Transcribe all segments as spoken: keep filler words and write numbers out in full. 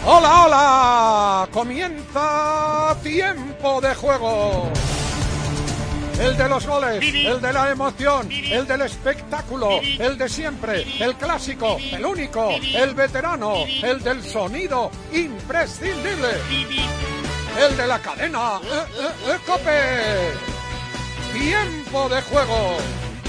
¡Hola, hola! Comienza Tiempo de Juego. El de los goles, el de la emoción, el del espectáculo, el de siempre, el clásico, el único, el veterano, el del sonido imprescindible, el de la cadena eh, eh, eh, COPE. Tiempo de Juego.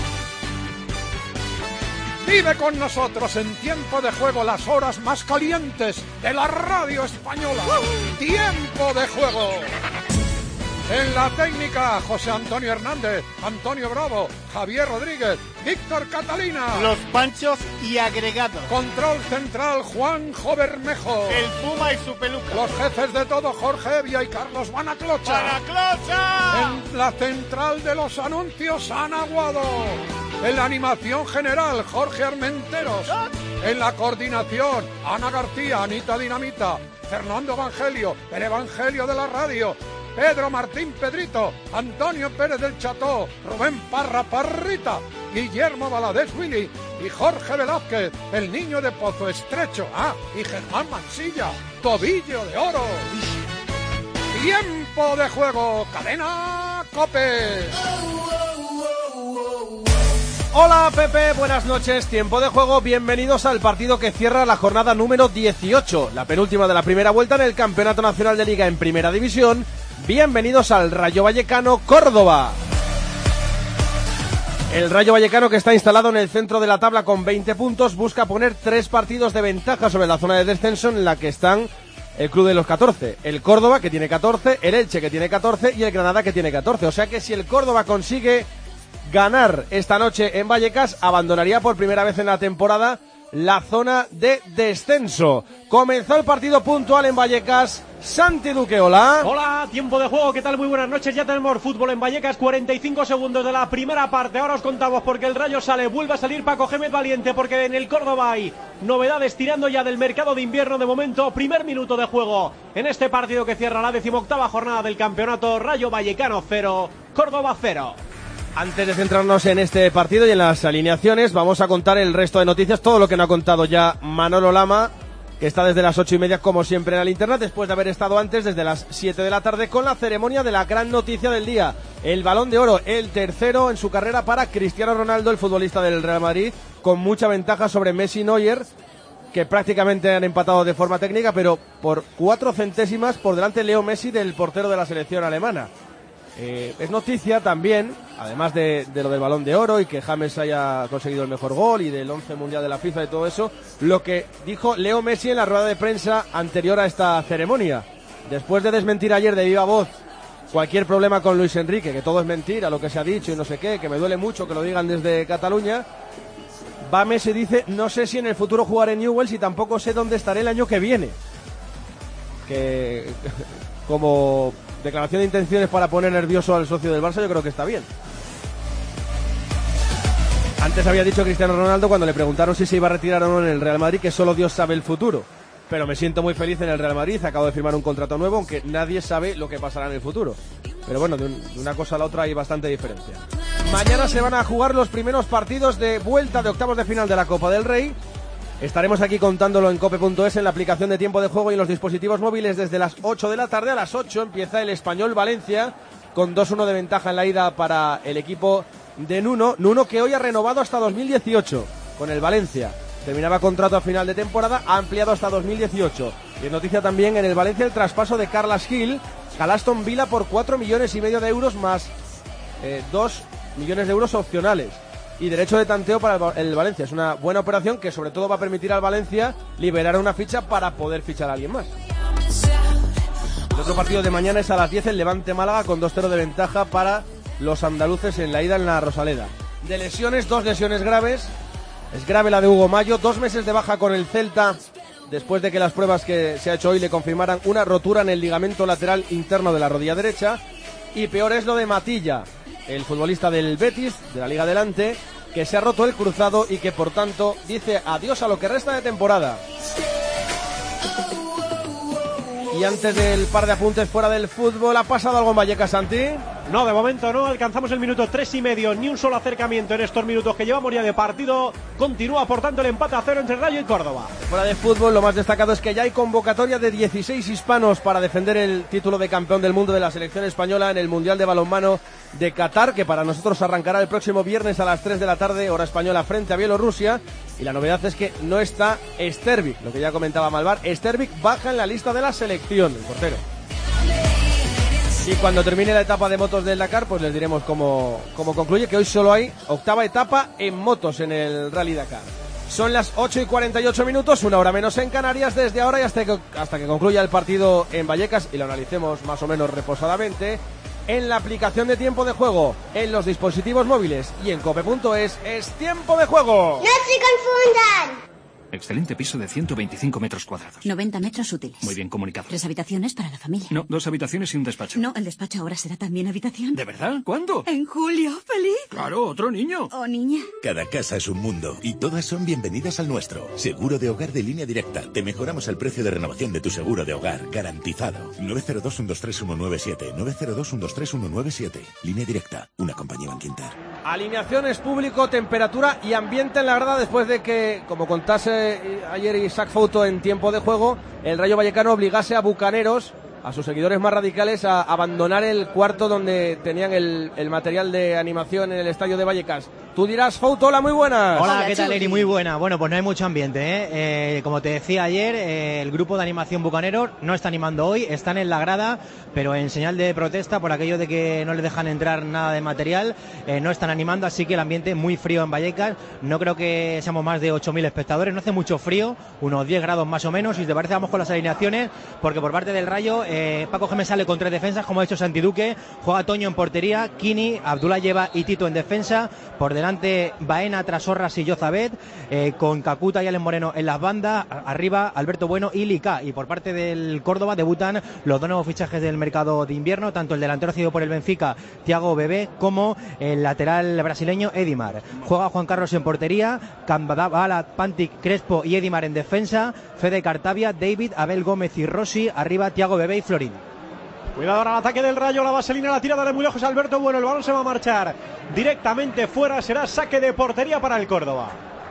Vive con nosotros en Tiempo de Juego las horas más calientes de la radio española. Tiempo de Juego. En la técnica, José Antonio Hernández, Antonio Bravo, Javier Rodríguez, Víctor Catalina. Los Panchos y agregados. Control central, Juanjo Bermejo. El Puma y su peluca. Los jefes de todo, Jorge Evia y Carlos Banaclocha. ¡Banaclocha! En la central de los anuncios, Ana Guado. En la animación general, Jorge Armenteros. En la coordinación, Ana García, Anita Dinamita, Fernando Evangelio, el Evangelio de la radio, Pedro Martín Pedrito, Antonio Pérez del Cható, Rubén Parra Parrita, Guillermo Valadez Willy y Jorge Velázquez, el niño de Pozo Estrecho, ah, y Germán Mansilla, Tobillo de Oro. Tiempo de Juego, cadena COPE. Hola Pepe, buenas noches, Tiempo de Juego, bienvenidos al partido que cierra la jornada número dieciocho, la penúltima de la primera vuelta en el Campeonato Nacional de Liga en Primera División. Bienvenidos al Rayo Vallecano Córdoba. El Rayo Vallecano, que está instalado en el centro de la tabla con veinte puntos, busca poner tres partidos de ventaja sobre la zona de descenso en la que están el club de los catorce, el Córdoba, que tiene catorce, el Elche, que tiene catorce, y el Granada, que tiene catorce. O sea que si el Córdoba consigue ganar esta noche en Vallecas, abandonaría por primera vez en la temporada la zona de descenso. Comenzó el partido puntual en Vallecas. Santi Duque, hola. Hola, Tiempo de Juego, ¿qué tal? Muy buenas noches. Ya tenemos fútbol en Vallecas, cuarenta y cinco segundos de la primera parte. Ahora os contamos porque el Rayo sale, vuelve a salir Paco Gémez Valiente, porque en el Córdoba hay novedades tirando ya del mercado de invierno de momento. Primer minuto de juego en este partido que cierra la decimoctava jornada del campeonato. Rayo Vallecano cero, Córdoba cero. Antes de centrarnos en este partido y en las alineaciones, vamos a contar el resto de noticias, todo lo que no ha contado ya Manolo Lama, que está desde las ocho y media, como siempre, en la linterna, después de haber estado antes desde las siete de la tarde con la ceremonia de la gran noticia del día, el Balón de Oro, el tercero en su carrera para Cristiano Ronaldo, el futbolista del Real Madrid, con mucha ventaja sobre Messi y Neuer, que prácticamente han empatado de forma técnica, pero por cuatro centésimas por delante Leo Messi del portero de la selección alemana. Eh, es noticia también, además de, de lo del Balón de Oro y que James haya conseguido el mejor gol y del once mundial de la FIFA y todo eso, lo que dijo Leo Messi en la rueda de prensa anterior a esta ceremonia. Después de desmentir ayer de viva voz cualquier problema con Luis Enrique, que todo es mentira, lo que se ha dicho y no sé qué, que me duele mucho que lo digan desde Cataluña, va Messi y dice: no sé si en el futuro jugaré en Newell's y tampoco sé dónde estaré el año que viene. Que como declaración de intenciones para poner nervioso al socio del Barça, yo creo que está bien. Antes había dicho Cristiano Ronaldo, cuando le preguntaron si se iba a retirar o no en el Real Madrid, que solo Dios sabe el futuro. Pero me siento muy feliz en el Real Madrid, acabo de firmar un contrato nuevo, aunque nadie sabe lo que pasará en el futuro. Pero bueno, de, un, de una cosa a la otra hay bastante diferencia. Mañana se van a jugar los primeros partidos de vuelta de octavos de final de la Copa del Rey. Estaremos aquí contándolo en cope punto es, en la aplicación de Tiempo de Juego y en los dispositivos móviles desde las ocho de la tarde. A las ocho empieza el Español Valencia con dos uno de ventaja en la ida para el equipo de Nuno. Nuno, que hoy ha renovado hasta dos mil dieciocho con el Valencia. Terminaba contrato a final de temporada, ha ampliado hasta dos mil dieciocho. Y es noticia también en el Valencia el traspaso de Carles Gil al Aston Villa por cuatro millones y medio de euros más eh, dos millones de euros opcionales. Y derecho de tanteo para el Valencia. Es una buena operación que sobre todo va a permitir al Valencia liberar una ficha para poder fichar a alguien más. El otro partido de mañana es a las diez, el Levante Málaga, con dos cero de ventaja para los andaluces en la ida en la Rosaleda. De lesiones, dos lesiones graves. Es grave la de Hugo Mayo, dos meses de baja con el Celta, después de que las pruebas que se ha hecho hoy le confirmaran una rotura en el ligamento lateral interno de la rodilla derecha. Y peor es lo de Matilla, el futbolista del Betis, de la Liga Adelante, que se ha roto el cruzado y que por tanto dice adiós a lo que resta de temporada. Y antes del par de apuntes fuera del fútbol, ¿ha pasado algo en Vallecas, Santi? No, de momento no, alcanzamos el minuto tres y medio, ni un solo acercamiento en estos minutos que llevamos ya de partido. Continúa por tanto el empate a cero entre Rayo y Córdoba. Fuera de fútbol, lo más destacado es que ya hay convocatoria de dieciséis hispanos para defender el título de campeón del mundo de la selección española en el Mundial de Balonmano de Qatar, que para nosotros arrancará el próximo viernes a las tres de la tarde, hora española, frente a Bielorrusia. Y la novedad es que no está Stervik, lo que ya comentaba Malvar. Stervik baja en la lista de la selección, el portero. Y cuando termine la etapa de motos del Dakar, pues les diremos cómo, cómo concluye, que hoy solo hay octava etapa en motos en el Rally Dakar. Son las ocho y cuarenta y ocho minutos, una hora menos en Canarias, desde ahora y hasta que, hasta que concluya el partido en Vallecas y lo analicemos más o menos reposadamente en la aplicación de tiempo de juego, en los dispositivos móviles y en cope punto es. Es tiempo de juego. ¡No se confundan! Excelente piso de ciento veinticinco metros cuadrados. noventa metros útiles. Muy bien comunicado. Tres habitaciones para la familia. No, dos habitaciones y un despacho. No, el despacho ahora será también habitación. ¿De verdad? ¿Cuándo? En julio. ¿Feliz? Claro, otro niño. ¿O niña? Cada casa es un mundo y todas son bienvenidas al nuestro. Seguro de hogar de Línea Directa. Te mejoramos el precio de renovación de tu seguro de hogar. Garantizado. nueve cero dos, uno dos tres, uno nueve siete. nueve cero dos, uno dos tres, uno nueve siete. Línea Directa. Una compañía Bankinter. Alineaciones, público, temperatura y ambiente en la grada después de que, como contase ayer Isaac Fouto en tiempo de juego, el Rayo Vallecano obligase a bucaneros, a sus seguidores más radicales, a abandonar el cuarto donde tenían el, el material de animación en el estadio de Vallecas. Tú dirás, Fouto, hola, muy buenas. Hola, ¿qué tal, Eri? Muy buena. Bueno, pues no hay mucho ambiente, ¿eh? Eh, como te decía ayer, eh, el grupo de animación Bucaneros no está animando hoy, están en la grada, pero en señal de protesta por aquello de que no les dejan entrar nada de material, eh, no están animando, así que el ambiente muy frío en Vallecas. No creo que seamos más de ocho mil espectadores, no hace mucho frío, unos diez grados más o menos, y si te parece vamos con las alineaciones, porque por parte del Rayo, eh, Paco Gémez sale con tres defensas, como ha hecho Santi Duque, juega Toño en portería, Kini, Abdullah Lleva y Tito en defensa, por delante Baena, Trasorras y Yozabet, eh, con Cacuta y Alex Moreno en las bandas, arriba Alberto Bueno y Lica. Y por parte del Córdoba debutan los dos nuevos fichajes del mercado de invierno, tanto el delantero cedido por el Benfica, Thiago Bebé, como el lateral brasileño Edimar. Juega Juan Carlos en portería, Cambadala, Pantic, Crespo y Edimar en defensa, Fede Cartavia, David, Abel Gómez y Rossi, arriba Thiago Bebé y Florín. Cuidado ahora el ataque del Rayo, la vaselina, la tirada de muy lejos Alberto Bueno, el balón se va a marchar directamente fuera, será saque de portería para el Córdoba.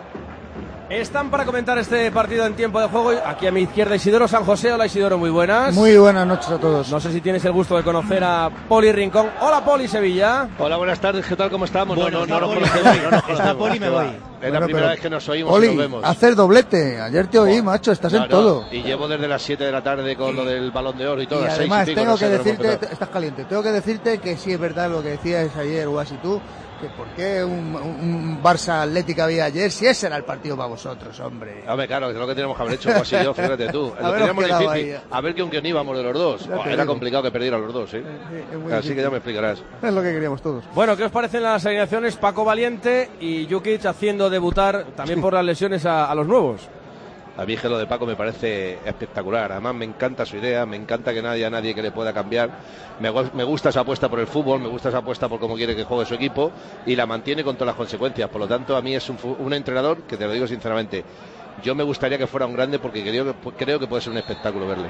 Están para comentar este partido en tiempo de juego. Aquí a mi izquierda Isidoro San José. Hola Isidoro, muy buenas. Muy buenas noches a todos. No sé si tienes el gusto de conocer a Poli Rincón. Hola Poli Sevilla. Hola, buenas tardes, ¿qué tal? ¿Cómo estamos? Bueno, no, no, no, Poli, no, me no, voy. no, no, no, Está no, Poli, me voy. Es la Bueno, primera pero, vez que nos oímos Poli, y nos vemos. hacer doblete. Ayer te oí, macho, estás Claro, en todo. Y llevo desde las siete de la tarde con lo del Balón de Oro y todo. Y las además seis y pico, tengo no sé, que no hemos decirte, empezado. estás caliente, tengo que decirte que sí es verdad lo que decías ayer, Guas y tú, que por qué un, un Barça Atlético había ayer, si ese era el partido para vosotros, hombre. Hombre, claro, es lo que teníamos que haber hecho, pues así yo, fíjate tú. Lo Haberos teníamos quedado difícil. ahí. A ver con quién íbamos de los dos. Ya Buah, te era digo. complicado que perdieran los dos, ¿sí? Sí, es muy Así difícil. que ya me explicarás. Es lo que queríamos todos. Bueno, ¿qué os parecen las alineaciones? Paco Valiente y Jukic haciendo debutar también por las lesiones a, a los nuevos. A mí que lo de Paco me parece espectacular. Además me encanta su idea, me encanta que nadie a nadie que le pueda cambiar. Me, gu- me gusta esa apuesta por el fútbol, me gusta esa apuesta por cómo quiere que juegue su equipo y la mantiene con todas las consecuencias. Por lo tanto, a mí es un, fu- un entrenador que, te lo digo sinceramente, yo me gustaría que fuera un grande porque creo que, creo que puede ser un espectáculo verle.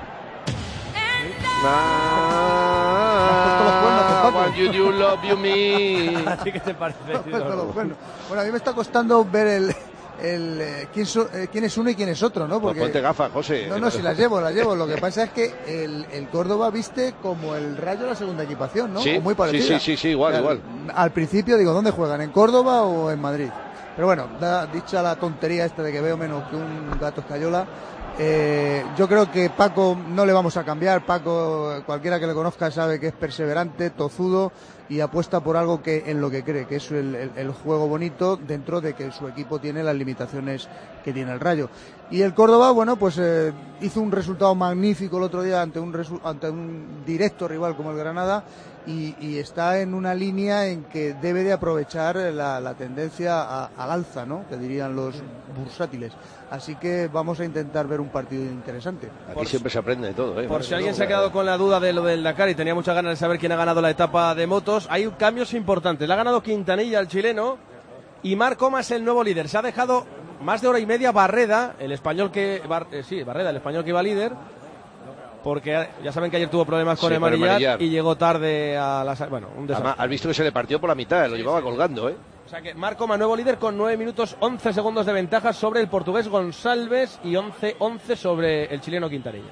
Paco. You, you love you me. ¿Así que te parece? Me has puesto los cuernos. Bueno, a mí me está costando ver el, el eh, quién, so- eh, quién es uno y quién es otro, ¿no? Pues ponte gafas, José. No, no, si las llevo, las llevo. Lo que pasa es que el, el Córdoba viste como el Rayo la segunda equipación, ¿no? Sí, O muy parecida. sí, sí, sí, sí, igual, Al- igual. Al principio digo, ¿dónde juegan? ¿En Córdoba o en Madrid? Pero bueno, da, dicha la tontería esta de que veo menos que un gato escayola, eh, yo creo que Paco no le vamos a cambiar. Paco, cualquiera que le conozca sabe que es perseverante, tozudo y apuesta por algo que en lo que cree, que es el, el, el juego bonito dentro de que su equipo tiene las limitaciones que tiene el Rayo. Y el Córdoba, bueno, pues eh, hizo un resultado magnífico el otro día ante un, resu- ante un directo rival como el Granada y, y está en una línea en que debe de aprovechar la, la tendencia a- al alza, ¿no? Que dirían los bursátiles. Así que vamos a intentar ver un partido interesante. Aquí siempre se aprende de todo, ¿eh? Por si alguien se ha quedado con la duda de lo del Dakar y tenía muchas ganas de saber quién ha ganado la etapa de motos, hay cambios importantes. La ha ganado Quintanilla, el chileno, y Marc Comas, el nuevo líder. Se ha dejado más de hora y media Barreda, el español que... Bar, eh, sí, Barreda, el español que iba líder, porque ya saben que ayer tuvo problemas con Sí, el con el manillar manillar. y llegó tarde a la... Bueno, un desastre. Además, has visto que se le partió por la mitad, lo llevaba colgando, ¿eh? O sea que Marcoma, nuevo líder con nueve minutos once segundos de ventaja sobre el portugués Gonçalves y once once sobre el chileno Quintanilla.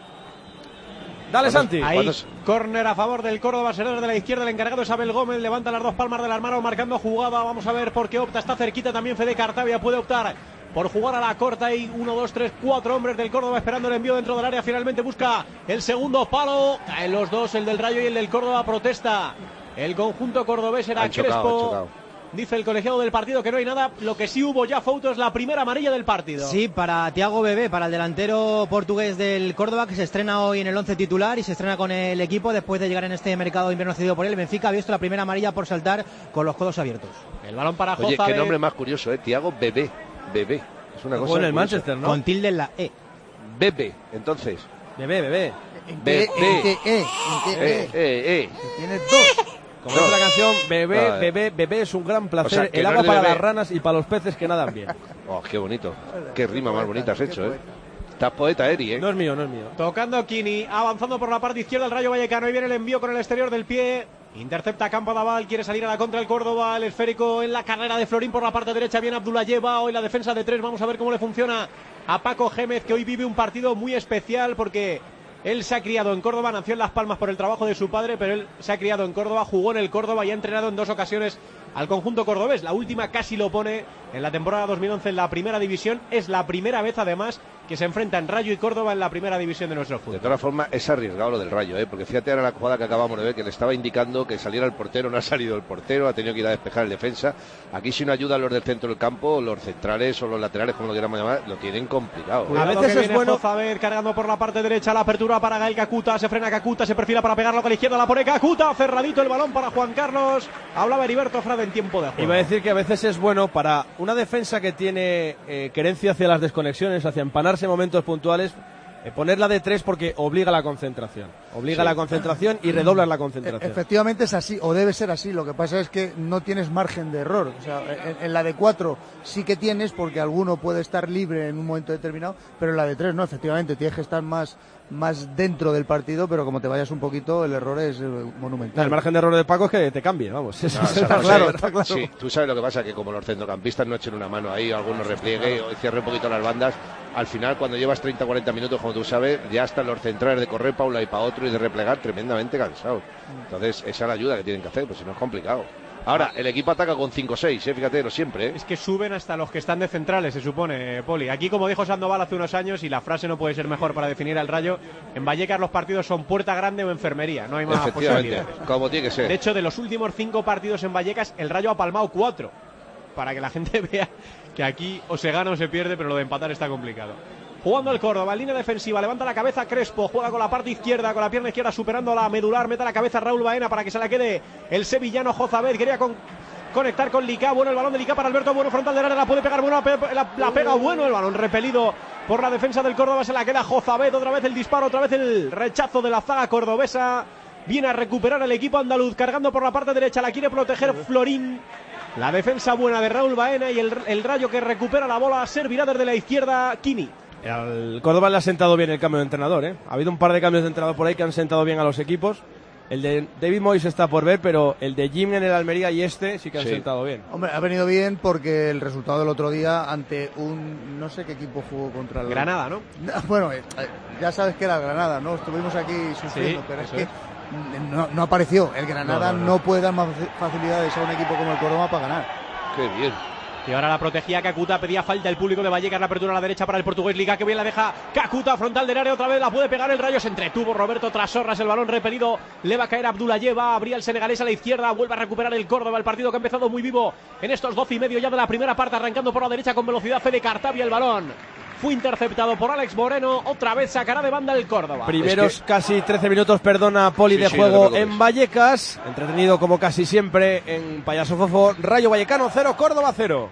Dale, Santi. Ahí, córner a favor del Córdoba, será desde la izquierda, el encargado es Abel Gómez, levanta las dos palmas de las manos marcando jugada, vamos a ver por qué opta, está cerquita también Fede Cartavia, puede optar por jugar a la corta y uno, dos, tres, cuatro hombres del Córdoba esperando el envío dentro del área, finalmente busca el segundo palo, caen los dos, el del Rayo y el del Córdoba, protesta el conjunto cordobés, era Han chocado, Crespo. han chocado. Dice el colegiado del partido que no hay nada. Lo que sí hubo ya, Fouto, es la primera amarilla del partido. Sí, para Thiago Bebé, para el delantero portugués del Córdoba, que se estrena hoy en el once titular y se estrena con el equipo después de llegar en este mercado de invierno cedido por él. Benfica ha visto la primera amarilla por saltar con los codos abiertos. El balón para Oye, Jota. qué nombre más curioso, ¿eh? Tiago Bebé. Bebé. Es una cosa. Con el curiosa. Manchester, ¿no? Con tilde en la E. Bebé, entonces. Bebé, bebé. ¿En Be- qué, be- en qué, eh? ¿En qué, Eh, eh, eh. Tienes dos. Como dice la canción, bebé, Vale. bebé, bebé es un gran placer. O sea, que el no agua es de para bebé. las ranas y para los peces que nadan bien. Oh, qué bonito. Qué rima más bonita has hecho, ¿eh? Estás poeta, Eri, ¿eh? No es mío, no es mío. Tocando Kini, avanzando por la parte izquierda el Rayo Vallecano. Ahí viene el envío con el exterior del pie. Intercepta Campo Daval, quiere salir a la contra el Córdoba. El esférico en la carrera de Florín por la parte derecha. Viene Abdullayeva, hoy la defensa de tres. Vamos a ver cómo le funciona a Paco Gémez, que hoy vive un partido muy especial porque él se ha criado en Córdoba, nació en Las Palmas por el trabajo de su padre, pero él se ha criado en Córdoba, jugó en el Córdoba y ha entrenado en dos ocasiones al conjunto cordobés. La última casi lo pone en la temporada dos mil once en la primera división. Es la primera vez, además, que se enfrentan Rayo y Córdoba en la primera división de nuestro fútbol. De todas formas, es arriesgado lo del Rayo, ¿eh? Porque fíjate ahora la jugada que acabamos de ver, que le estaba indicando que saliera el portero, no ha salido el portero, ha tenido que ir a despejar el defensa. Aquí si no ayudan los del centro del campo, los centrales o los laterales, como lo queramos llamar, lo tienen complicado. A veces es bueno. Jozabed cargando por la parte derecha, la apertura para Gael Kakuta, se frena Kakuta, se perfila para pegarlo con la izquierda, la pone Kakuta, cerradito el balón para Juan Carlos. Hablaba Heriberto Frade en tiempo de juego. Iba a decir que a veces es bueno para una defensa que tiene eh, querencia hacia las desconexiones, hacia empanarse en momentos puntuales, eh, ponerla de tres porque obliga a la concentración. Obliga Sí. a la concentración y redobla la concentración. Efectivamente es así, o debe ser así. Lo que pasa es que no tienes margen de error. O sea, en, en la de cuatro sí que tienes, porque alguno puede estar libre en un momento determinado, pero en la de tres no, efectivamente, tienes que estar más, más dentro del partido, pero como te vayas un poquito, el error es eh, monumental. El margen de error de Paco es que te cambie, vamos. Eso No, está o sea, claro, sí, está claro. Sí, tú sabes lo que pasa, que como los centrocampistas no echen una mano ahí, o algunos repliegue o cierre un poquito las bandas, al final cuando llevas treinta o cuarenta minutos, como tú sabes, ya están los centrales de correr para un lado y para otro y de replegar tremendamente cansados. Entonces esa es la ayuda que tienen que hacer, pues si no es complicado. Ahora, el equipo ataca con cinco seis, ¿eh? Fíjate, lo siempre, ¿eh? Es que suben hasta los que están de centrales, se supone, Poli. Aquí, como dijo Sandoval hace unos años, y la frase no puede ser mejor para definir al Rayo, en Vallecas los partidos son puerta grande o enfermería, no hay más Efectivamente, posibilidades. como tiene que ser. De hecho, de los últimos cinco partidos en Vallecas, el Rayo ha palmado cuatro. Para que la gente vea que aquí o se gana o se pierde, pero lo de empatar está complicado. Jugando el Córdoba, en línea defensiva, levanta la cabeza Crespo, juega con la parte izquierda, con la pierna izquierda superando la medular, mete la cabeza Raúl Baena para que se la quede el sevillano Jozabed, quería con, conectar con Licá, bueno el balón de Licá para Alberto, bueno frontal del área, la puede pegar, bueno la, la, la pega, bueno el balón repelido por la defensa del Córdoba, se la queda Jozabed, otra vez el disparo, otra vez el rechazo de la zaga cordobesa, viene a recuperar el equipo andaluz, cargando por la parte derecha, la quiere proteger Florín. La defensa buena de Raúl Baena y el, el Rayo que recupera la bola, servirá desde la izquierda Kini. Al Córdoba le ha sentado bien el cambio de entrenador, ¿eh? Ha habido un par de cambios de entrenador por ahí que han sentado bien a los equipos. El de David Moyes está por ver, pero el de Jim en el Almería y este sí que han Sí. sentado bien. Hombre, ha venido bien porque el resultado del otro día ante un... no sé qué equipo jugó contra el... Granada, ¿no? Bueno, eh, ya sabes que era el Granada, ¿no? Estuvimos aquí sufriendo, Sí, pero es eso que es. no, no apareció. El Granada No, no, no, no. puede dar más facilidades a un equipo como el Córdoba para ganar. Qué bien. Y ahora la protegía Kakuta, pedía falta el público de Vallecas, la apertura a la derecha para el portugués Liga, que bien la deja Kakuta, frontal del área, otra vez la puede pegar el Rayo, se entretuvo Roberto Trasorras, el balón repelido, le va a caer Abdullayeva, abría el senegalés a la izquierda, vuelve a recuperar el Córdoba, el partido que ha empezado muy vivo en estos doce y medio ya de la primera parte, arrancando por la derecha con velocidad Fede Cartavia, el balón fue interceptado por Alex Moreno, otra vez sacará de banda el Córdoba. Primeros Es que- casi trece minutos, perdona, Poli, Sí, de sí, juego no te preocupes. en Vallecas. Entretenido como casi siempre en Payaso Fofo. Rayo Vallecano cero, Córdoba cero.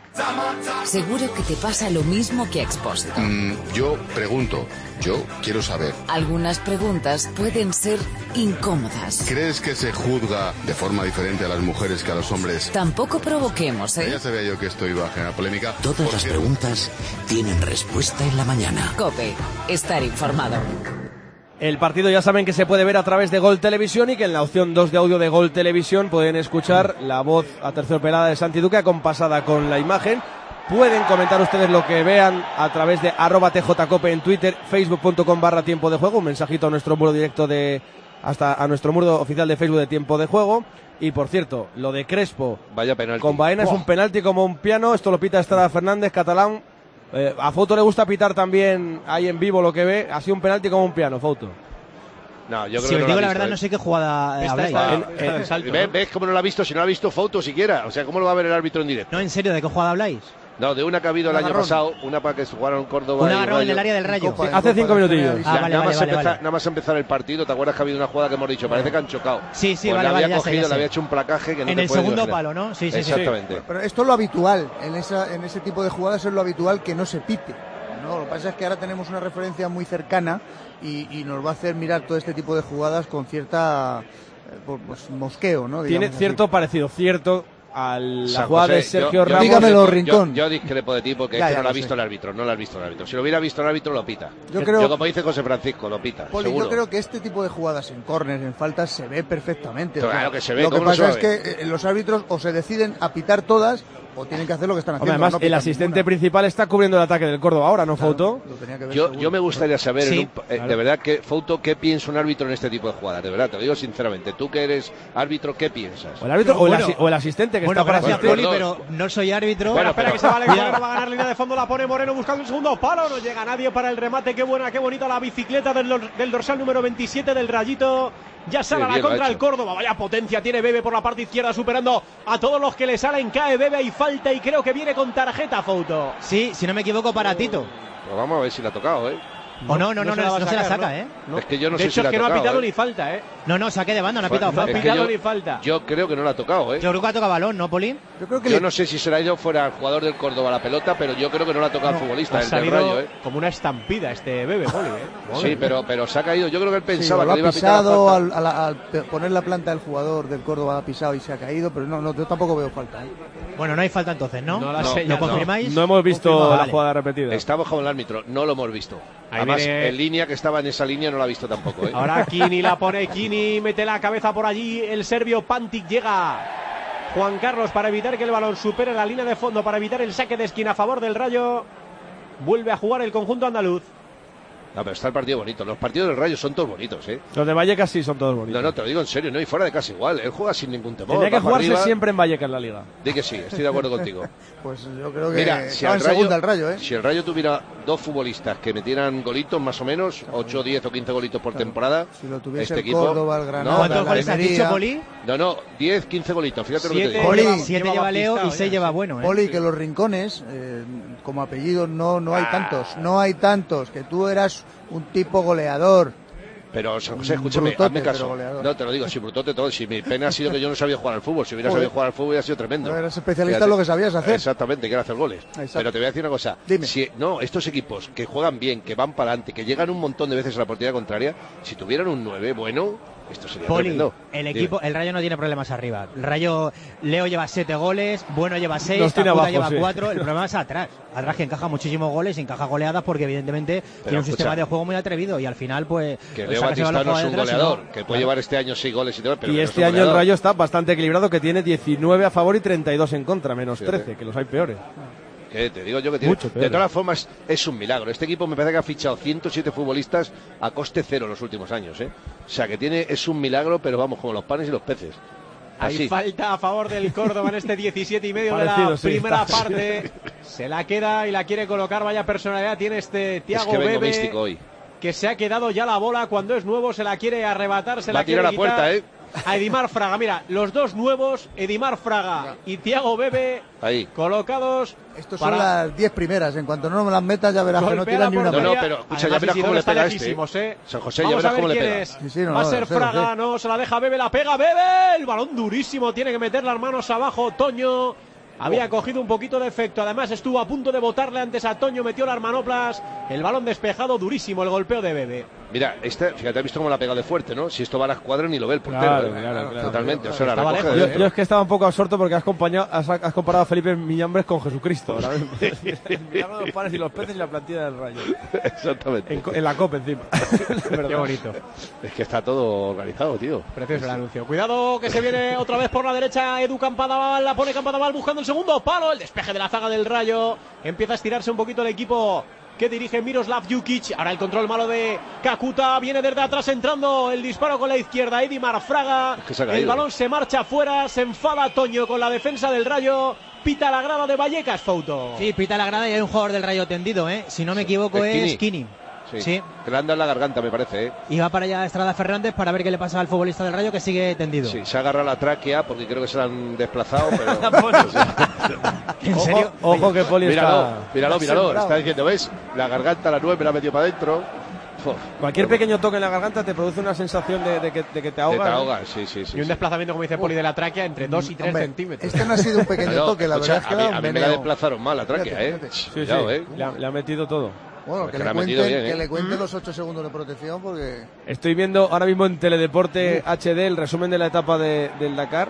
Seguro que te pasa lo mismo que a Expósito. Mm, yo pregunto, yo quiero saber. Algunas preguntas pueden ser incómodas. ¿Crees que se juzga de forma diferente a las mujeres que a los hombres? Tampoco provoquemos, ¿eh? Ya sabía yo que esto iba a generar polémica. Todas las preguntas tienen respuesta en la mañana. COPE, estar informado. El partido ya saben que se puede ver a través de Gol Televisión y que en la opción dos de audio de Gol Televisión pueden escuchar la voz aterciopelada de Santi Duque acompasada con la imagen. Pueden comentar ustedes lo que vean a través de arroba tjcope en Twitter, facebook punto com barra tiempo de juego, un mensajito a nuestro muro directo de hasta a nuestro muro oficial de Facebook de Tiempo de Juego. Y por cierto, lo de Crespo Vaya penalti. con Baena es un penalti como un piano, esto lo pita Estrada Fernández, catalán. Eh, a Fouto le gusta pitar también ahí en vivo lo que ve, ha sido un penalti como un piano, Fouto. No, yo creo si que os no digo la, la ha verdad, visto, no ¿eh? sé qué jugada Esta habláis. está- ¿eh? esta del salto, ¿Ves, ¿no? ¿Ves cómo no lo ha visto? Si no lo ha visto Fouto siquiera. O sea, ¿cómo lo va a ver el árbitro en directo? No, en serio, ¿de qué jugada habláis? No, de una que ha habido el Un año agarrón. pasado, una para que se jugaron Córdoba Un y agarrón en Rayo. el área del Rayo. Copa, Sí, en hace Copa cinco de minutillos. Australia. Ah, Ya, vale, nada, vale, más vale, empezar, vale. nada más empezar el partido, ¿te acuerdas que ha habido una jugada que hemos dicho? Parece que han chocado. Sí, sí, Pues vale, le había vale, ya sé, cogido, ya le había sé. hecho un placaje que no En te el puedes segundo imaginar. palo, ¿no? Sí, sí, sí. Exactamente. Pero esto es lo habitual, en, esa, en ese tipo de jugadas es lo habitual que no se pite. No, lo que pasa es que ahora tenemos una referencia muy cercana y, y nos va a hacer mirar todo este tipo de jugadas con cierta eh, pues, mosqueo, ¿no? Tiene Digamos cierto así. parecido, cierto a la San jugada de José, Sergio yo- yo- Ramos. Dígamelo, yo- Rincón. Yo, yo discrepo de ti porque Ya, es que ya no lo ha lo visto sé. el árbitro, no lo ha visto el árbitro. Si lo hubiera visto el árbitro, lo pita. Yo creo, Yo, como dice José Francisco, lo pita, Poli, seguro. yo creo que este tipo de jugadas en córner, en faltas, se ve perfectamente. Claro que se ve, Lo que ¿cómo no pasa se es va a que eh, los árbitros o se deciden a pitar todas o tienen que hacer lo que están Hombre, haciendo. además, no el pitan asistente ninguna. principal está cubriendo el ataque del Córdoba ahora, ¿no, Claro, Fouto? lo tenía que ver Yo, seguro. yo me gustaría saber, Sí, en un- eh, claro. de verdad, que Fouto, ¿qué piensa un árbitro en este tipo de jugadas? De verdad, te lo digo sinceramente. Tú que eres árbitro, ¿qué piensas? O el árbitro o, el Bueno. asi- o el asistente que Bueno, está para gracias, asistir. Poli, Bueno, pero no soy árbitro. Bueno, espera pero- que se va Alex Moreno, va a ganar línea de fondo, la pone Moreno buscando el segundo palo, no llega nadie para el remate, qué buena, qué bonita la bicicleta del, dor- del dorsal número veintisiete del Rayito, ya sale Qué a la bien lo contra ha el hecho. Córdoba, vaya potencia tiene Bebe por la parte izquierda superando a todos los que le salen, cae Bebe y falta y creo que viene con tarjeta Fouto. Sí, si no me equivoco, para Tito. Pues vamos a ver si la ha tocado, ¿eh? O no, no, no, no, va a no se la sacar, saca, ¿no? ¿eh? No. Es que yo no de sé hecho si es la ha que no ha tocado, pitado ¿eh? ni falta, ¿eh? No, no, saque de banda, no ha pitado Es No ha que falta. pitado yo- ni falta. Yo creo que no la ha tocado, ¿eh? Yo creo que ha tocado balón, ¿no, Poli? Yo creo que Yo le- no sé si será yo fuera el jugador del Córdoba la pelota, pero yo creo que no la ha tocado el futbolista, Ha el del salido Rayo, ¿eh? como una estampida este Bebe, Poli, ¿eh? Sí, pero, pero se ha caído. Yo creo que él sí, pensaba o lo que ha le iba a pitar la pisado, falta. al, a la- al pe- poner la planta del jugador del Córdoba ha pisado y se ha caído, pero no, no yo tampoco veo falta. ¿eh? Bueno, no hay falta entonces, ¿no? No la No, señal, ¿Lo no. confirmáis? No hemos visto Confirmado, la vale. jugada repetida. Estamos con el árbitro, no lo hemos visto. Ahí Además, viene- en línea que estaba en esa línea no la ha visto tampoco, ¿eh? Ahora Kini la pone, Kini mete la cabeza por allí, el serbio Pantic llega. Juan Carlos para evitar que el balón supere la línea de fondo, para evitar el saque de esquina a favor del Rayo. Vuelve a jugar el conjunto andaluz. No, pero está el partido bonito. Los partidos del Rayo son todos bonitos, ¿eh? Los de Vallecas sí son todos bonitos. No, no, te lo digo en serio, no, y fuera de casa igual. Él juega sin ningún temor. Tendría que va para jugarse arriba. siempre en Vallecas la liga. Di que sí, estoy de acuerdo contigo. Pues yo creo que Mira, si estaba el, en Rayo, segunda el Rayo, ¿eh? si el Rayo tuviera dos futbolistas que metieran golitos más o menos, ocho, diez o quince golitos por temporada, Si lo tuviese este el equipo... Córdoba, el Granada, no, ¿Cuántos la goles has Almería. dicho, Poli? no, no, diez, quince golitos, fíjate lo que te Siete digo. Poli, lleva- Siete lleva lleva Leo y Baptistao, seis ya, lleva sí. bueno, ¿eh? Poli, que los rincones, eh, como apellido, no, no hay tantos, no hay tantos, que tú eras un tipo goleador. Pero, San José, escúchame, Brutote, hazme pero caso. goleador. No, te lo digo, si brutote todo. Si mi pena ha sido que yo no sabía jugar al fútbol. Si hubiera Joder. sabido jugar al fútbol hubiera sido tremendo. No eras especialista Fíjate. en lo que sabías hacer. Exactamente, que era hacer goles. Exacto. Pero te voy a decir una cosa. Dime. Si, no, estos equipos que juegan bien, que van para adelante, que llegan un montón de veces a la portería contraria, si tuvieran un nueve, bueno, esto sería Poli, tremendo. el Dime. equipo, el Rayo no tiene problemas arriba. El Rayo, Leo lleva siete goles, Bueno lleva seis, Los tiene Tacuda abajo, lleva sí. cuatro. El problema es atrás. Atrás que encaja muchísimos goles, encaja goleadas porque evidentemente tiene un escucha, sistema de juego muy atrevido y al final pues Que o Leo sea, que se va Batista la no es jugada un detrás y goleador, no. que puede Claro. llevar este año seis goles y todo, pero y que no es este un año el goleador. Rayo está bastante equilibrado, que tiene diecinueve a favor y treinta y dos en contra, menos Fíjate. trece, que los hay peores. Que te digo yo que tiene. Mucho peor. De todas formas, es un milagro. Este equipo me parece que ha fichado ciento siete futbolistas a coste cero en los últimos años, ¿eh? O sea, que tiene es un milagro, pero vamos, como los panes y los peces. Hay Así. falta a favor del Córdoba en este diecisiete y medio de la Parecido, sí, primera está. parte. Se la queda y la quiere colocar. Vaya personalidad tiene este Es Thiago que vengo Bebe, místico hoy. que se ha quedado ya la bola cuando es nuevo. Se la quiere arrebatar, se Va la a tirar quiere a puerta, quitar ¿eh? a Edimar Fraga. Mira, los dos nuevos, Edimar Fraga y Thiago Bebe, Ahí. colocados Estos son para las diez primeras, en cuanto no me las metas ya verás que no golpear tiran a ni una No, más. no, portería. pero escucha, ya Además, verás Isidoro cómo le está pega este, lejísimos, ¿eh? San José, ya Vamos verás a ver cómo le quién pega. es. Sí, sí, no, Va a no, ser lo sé, lo Fraga, sé. no, se la deja Bebe, la pega Bebe, el balón durísimo, tiene que meter las manos abajo, Toño. Había cogido un poquito de efecto, además estuvo a punto de botarle antes a Toño, metió las manoplas, el balón despejado, durísimo el golpeo de Bebe. Mira, este, fíjate, has visto cómo la ha pegado de fuerte, ¿no? Si esto va a la escuadra ni lo ve el portero. Claro, ¿eh? claro, claro. Totalmente, o sea, la Estaba recoge de yo, dentro. yo es que estaba un poco absorto porque has, acompañado, has, has comparado a Felipe Miñambres con Jesucristo. Ahora mismo. El milagro de los panes y los peces y la plantilla del Rayo. Exactamente. En, en la copa encima. Qué bonito. Es que está todo organizado, tío. Precioso el anuncio. Cuidado que se viene otra vez por la derecha Edu Campadaval, la pone Campadaval buscando el segundo palo, el despeje de la zaga del Rayo. Empieza a estirarse un poquito el equipo que dirige Miroslav Jukic. Ahora el control malo de Kakuta. Viene desde atrás entrando el disparo con la izquierda. Edimar Fraga. Es que se ha el caído. balón se marcha afuera. Se enfada Toño con la defensa del Rayo. Pita la grada de Vallecas, Fouto. Sí, pita la grada y hay un jugador del Rayo tendido, ¿eh? Si no me equivoco es Kini. Sí. Sí. Que le han dado en la garganta, me parece, ¿eh? Y va para allá Estrada Fernández para ver qué le pasa al futbolista del Rayo que sigue tendido. Sí, se agarra la tráquea porque creo que se la han desplazado, pero... ¿En serio? Ojo, ojo que Poli míralo, está... míralo, míralo, sembrado. está diciendo, ¿ves? La garganta, la nueve, me la ha metido para adentro. Uf, Cualquier pequeño toque en la garganta te produce una sensación de, de, que, de que te ahogas. Te ¿no? ahogas, sí, sí, sí. Y un sí. desplazamiento, como dice Poli, de la tráquea entre dos y tres Hombre, centímetros. este no ha sido un pequeño Claro, toque, la escucha, verdad es que a mí, era un a mí me la meneo. desplazaron mal la tráquea, Fíjate, ¿eh? fíjate. Sí, Cuidado, sí, ¿eh? le ha, le ha metido todo. Bueno, Es que que le, la ha metido cuenten, bien, ¿eh? que le cuenten los ocho segundos de protección porque... Estoy viendo ahora mismo en Teledeporte H D el resumen de la etapa de, del Dakar.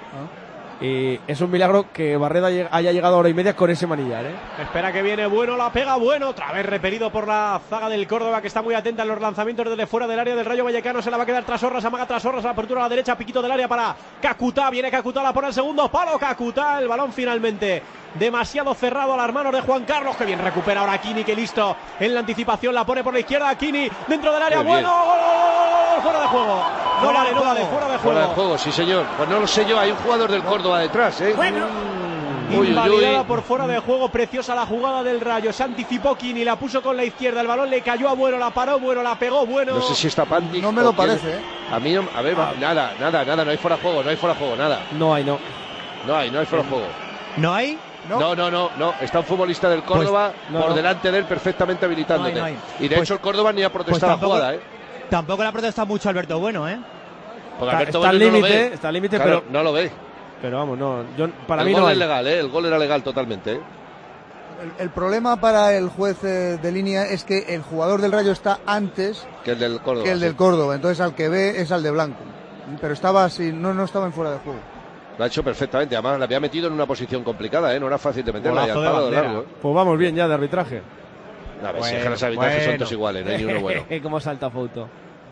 Y es un milagro que Barreda lleg- haya llegado a hora y media con ese manillar, ¿eh? Espera que viene bueno, la pega bueno, otra vez repelido por la zaga del Córdoba que está muy atenta en los lanzamientos desde fuera del área del Rayo Vallecano. Se la va a quedar Trasorras, amaga Trasorras, la apertura a la derecha, piquito del área para Kakuta, viene Kakuta, la pone el segundo palo, Kakuta, el balón finalmente demasiado cerrado a las manos de Juan Carlos, que bien recupera ahora Kini, que listo en la anticipación, la pone por la izquierda, Kini dentro del área, Qué bien. bueno, gol, gol, gol, fuera de juego, no Fuera vale, de no vale, juego. fuera de Fuera de juego. juego, sí señor. Pues no lo sé yo, hay un jugador del Córdoba detrás, ¿eh? Uy, uy, Invalidada uy. por fuera de juego, preciosa la jugada del Rayo. Se anticipó Kini, la puso con la izquierda. El balón le cayó a Bueno, la paró Bueno, la pegó Bueno. No sé si está Pantic. No me o lo quién- parece, ¿eh? A mí, no, a ver, va- nada, nada, nada, no hay fuera de juego, no hay fuera de juego, nada. No hay, no. No hay, no hay fuera de juego. ¿No hay? ¿No? No, no, no, no. Está un futbolista del Córdoba no, por no. delante de él perfectamente habilitándote. No hay, no hay. Y de Pues- hecho el Córdoba ni ha Pues protestado tampoco, la jugada, ¿eh? tampoco le ha protestado mucho Alberto Bueno, ¿eh? Porque Está- Alberto está al Bueno no lo límite, ve. está al límite, Claro, pero- no lo ve. Pero vamos, no. Yo, para el mí gol no es hay. legal, ¿eh? El gol era legal totalmente, ¿eh? El, el problema para el juez eh, de línea es que el jugador del Rayo está antes Que el del Córdoba. que el del sí. Córdoba, entonces al que ve es al de blanco. Pero estaba así, no, no estaba en fuera de juego. Lo ha hecho perfectamente. Además, la había metido en una posición complicada, ¿eh? No era fácil de meterla. Y Golazo al de palo de bandera. largo, ¿eh? Pues vamos bien ya de arbitraje. A ver, si es que Bueno, los arbitrajes son bueno. todos iguales, no hay ni uno bueno. Cómo salta Fouto.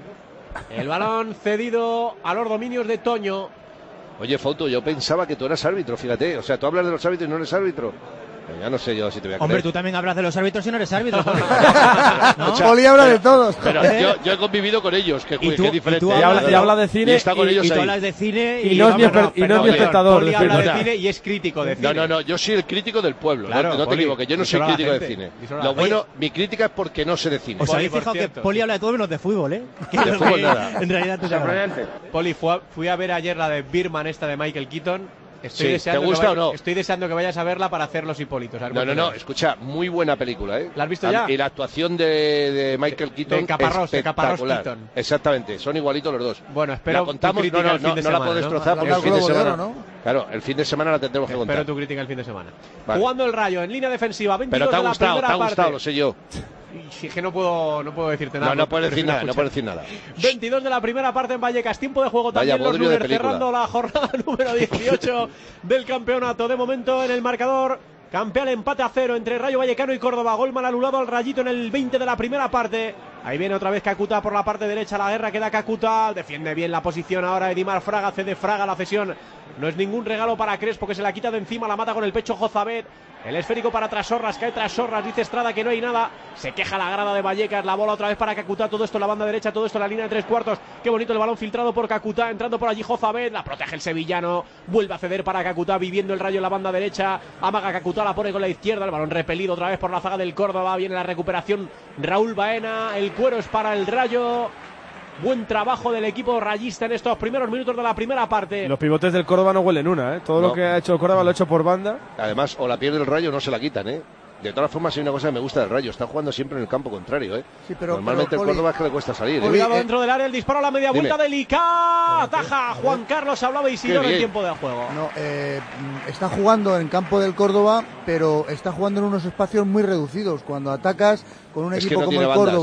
El balón cedido a los dominios de Toño. Oye, Fouto, yo pensaba que tú eras árbitro, fíjate. O sea, tú hablas de los árbitros y no eres árbitro. Ya no sé yo si te voy a Hombre, creer. tú también hablas de los árbitros y no eres árbitro. Poli. ¿No? Poli habla de todos. Pero yo, yo he convivido con ellos, que, Y tú- que diferente. y tú Y habla, y habla de Y cine está con y, ellos Y tú ahí. hablas de cine y y, no es mi vamos, esper- y no es mi Perdón, espectador. Poli de habla cine. de cine y es crítico de cine. No, no, no, yo soy el crítico del pueblo, no- Claro, no, te Poli, equivoques, yo no soy díselo a la crítico de gente, cine. díselo a la Lo gente. bueno, mi crítica es porque no se de cine. ¿Os Poli, habéis por fijado que cierto. Poli habla de todo menos de fútbol, eh? Que De es lo fútbol que nada. En realidad tú sabes. Poli, fui a, fui a ver ayer la de Birman, esta de Michael Keaton. Estoy Sí, deseando ¿te que gusta vaya- o no? Estoy deseando que vayas a verla para hacer los Hipólitos. a ver No, cómo no, te no, ves. escucha, muy buena película, ¿eh? ¿La has visto A- ya? Y la actuación de, de Michael Keaton de Caparrós, de Caparrós espectacular. Keaton. Exactamente, son igualitos los dos. Bueno, espero la contamos, tu crítica no, no, el fin no, de no la semana, puedo ¿no? destrozar porque La el fin de Globo de semana... Oro, ¿no? Claro, el fin de semana la tendremos que contar. Espero tu crítica el fin de semana. Vale. Jugando el Rayo en línea defensiva, veintidós Pero te ha de la gustado, te primera ha gustado, parte. lo sé yo. Y es que no puedo, no puedo decirte nada. No, no puedes decir prefiero nada, no escuchar. puedes decir nada. veintidós de la primera parte en Vallecas. Tiempo de juego Vaya también los bodrio de Lunes, película. cerrando la jornada número dieciocho del campeonato. De momento en el marcador, campeón empate a cero entre Rayo Vallecano y Córdoba. Gol mal anulado al Rayito en el veinte de la primera parte. Ahí viene otra vez Kakuta por la parte derecha. La guerra queda Kakuta. Defiende bien la posición ahora Edimar Fraga. Cede Fraga la cesión. No es ningún regalo para Crespo, que se la quita de encima. La mata con el pecho Jozabet. El esférico para Trasorras, cae Trasorras, dice Estrada que no hay nada. Se queja la grada de Vallecas, la bola otra vez para Kakuta. Todo esto en la banda derecha, todo esto en la línea de tres cuartos. Qué bonito el balón filtrado por Kakuta, entrando por allí Jozabet. La protege el sevillano, vuelve a ceder para Kakuta, viviendo el Rayo en la banda derecha. Amaga Kakuta, la pone con la izquierda. El balón repelido otra vez por la zaga del Córdoba. Viene la recuperación Raúl Baena. El cuero es para el Rayo. Buen trabajo del equipo rayista en estos primeros minutos de la primera parte. Los pivotes del Córdoba no huelen una, ¿eh? Todo No. lo que ha hecho el Córdoba lo ha hecho por banda. Además, o la pierde el Rayo o no se la quitan, ¿eh? De todas formas, hay una cosa que me gusta del Rayo. Está jugando siempre en el campo contrario, ¿eh? Sí, pero- Normalmente pero, el Poli- Córdoba es que le cuesta salir, ¿eh? Poli- Cuidado eh, dentro del área, el disparo a la media Dime. vuelta de Licá. Ataja Juan Carlos, hablaba Isidoro en bien. tiempo de juego. No, eh, mm, está jugando en campo del Córdoba, pero está jugando en unos espacios muy reducidos. Cuando atacas con un Es que equipo no como tiene el bandas. Córdoba,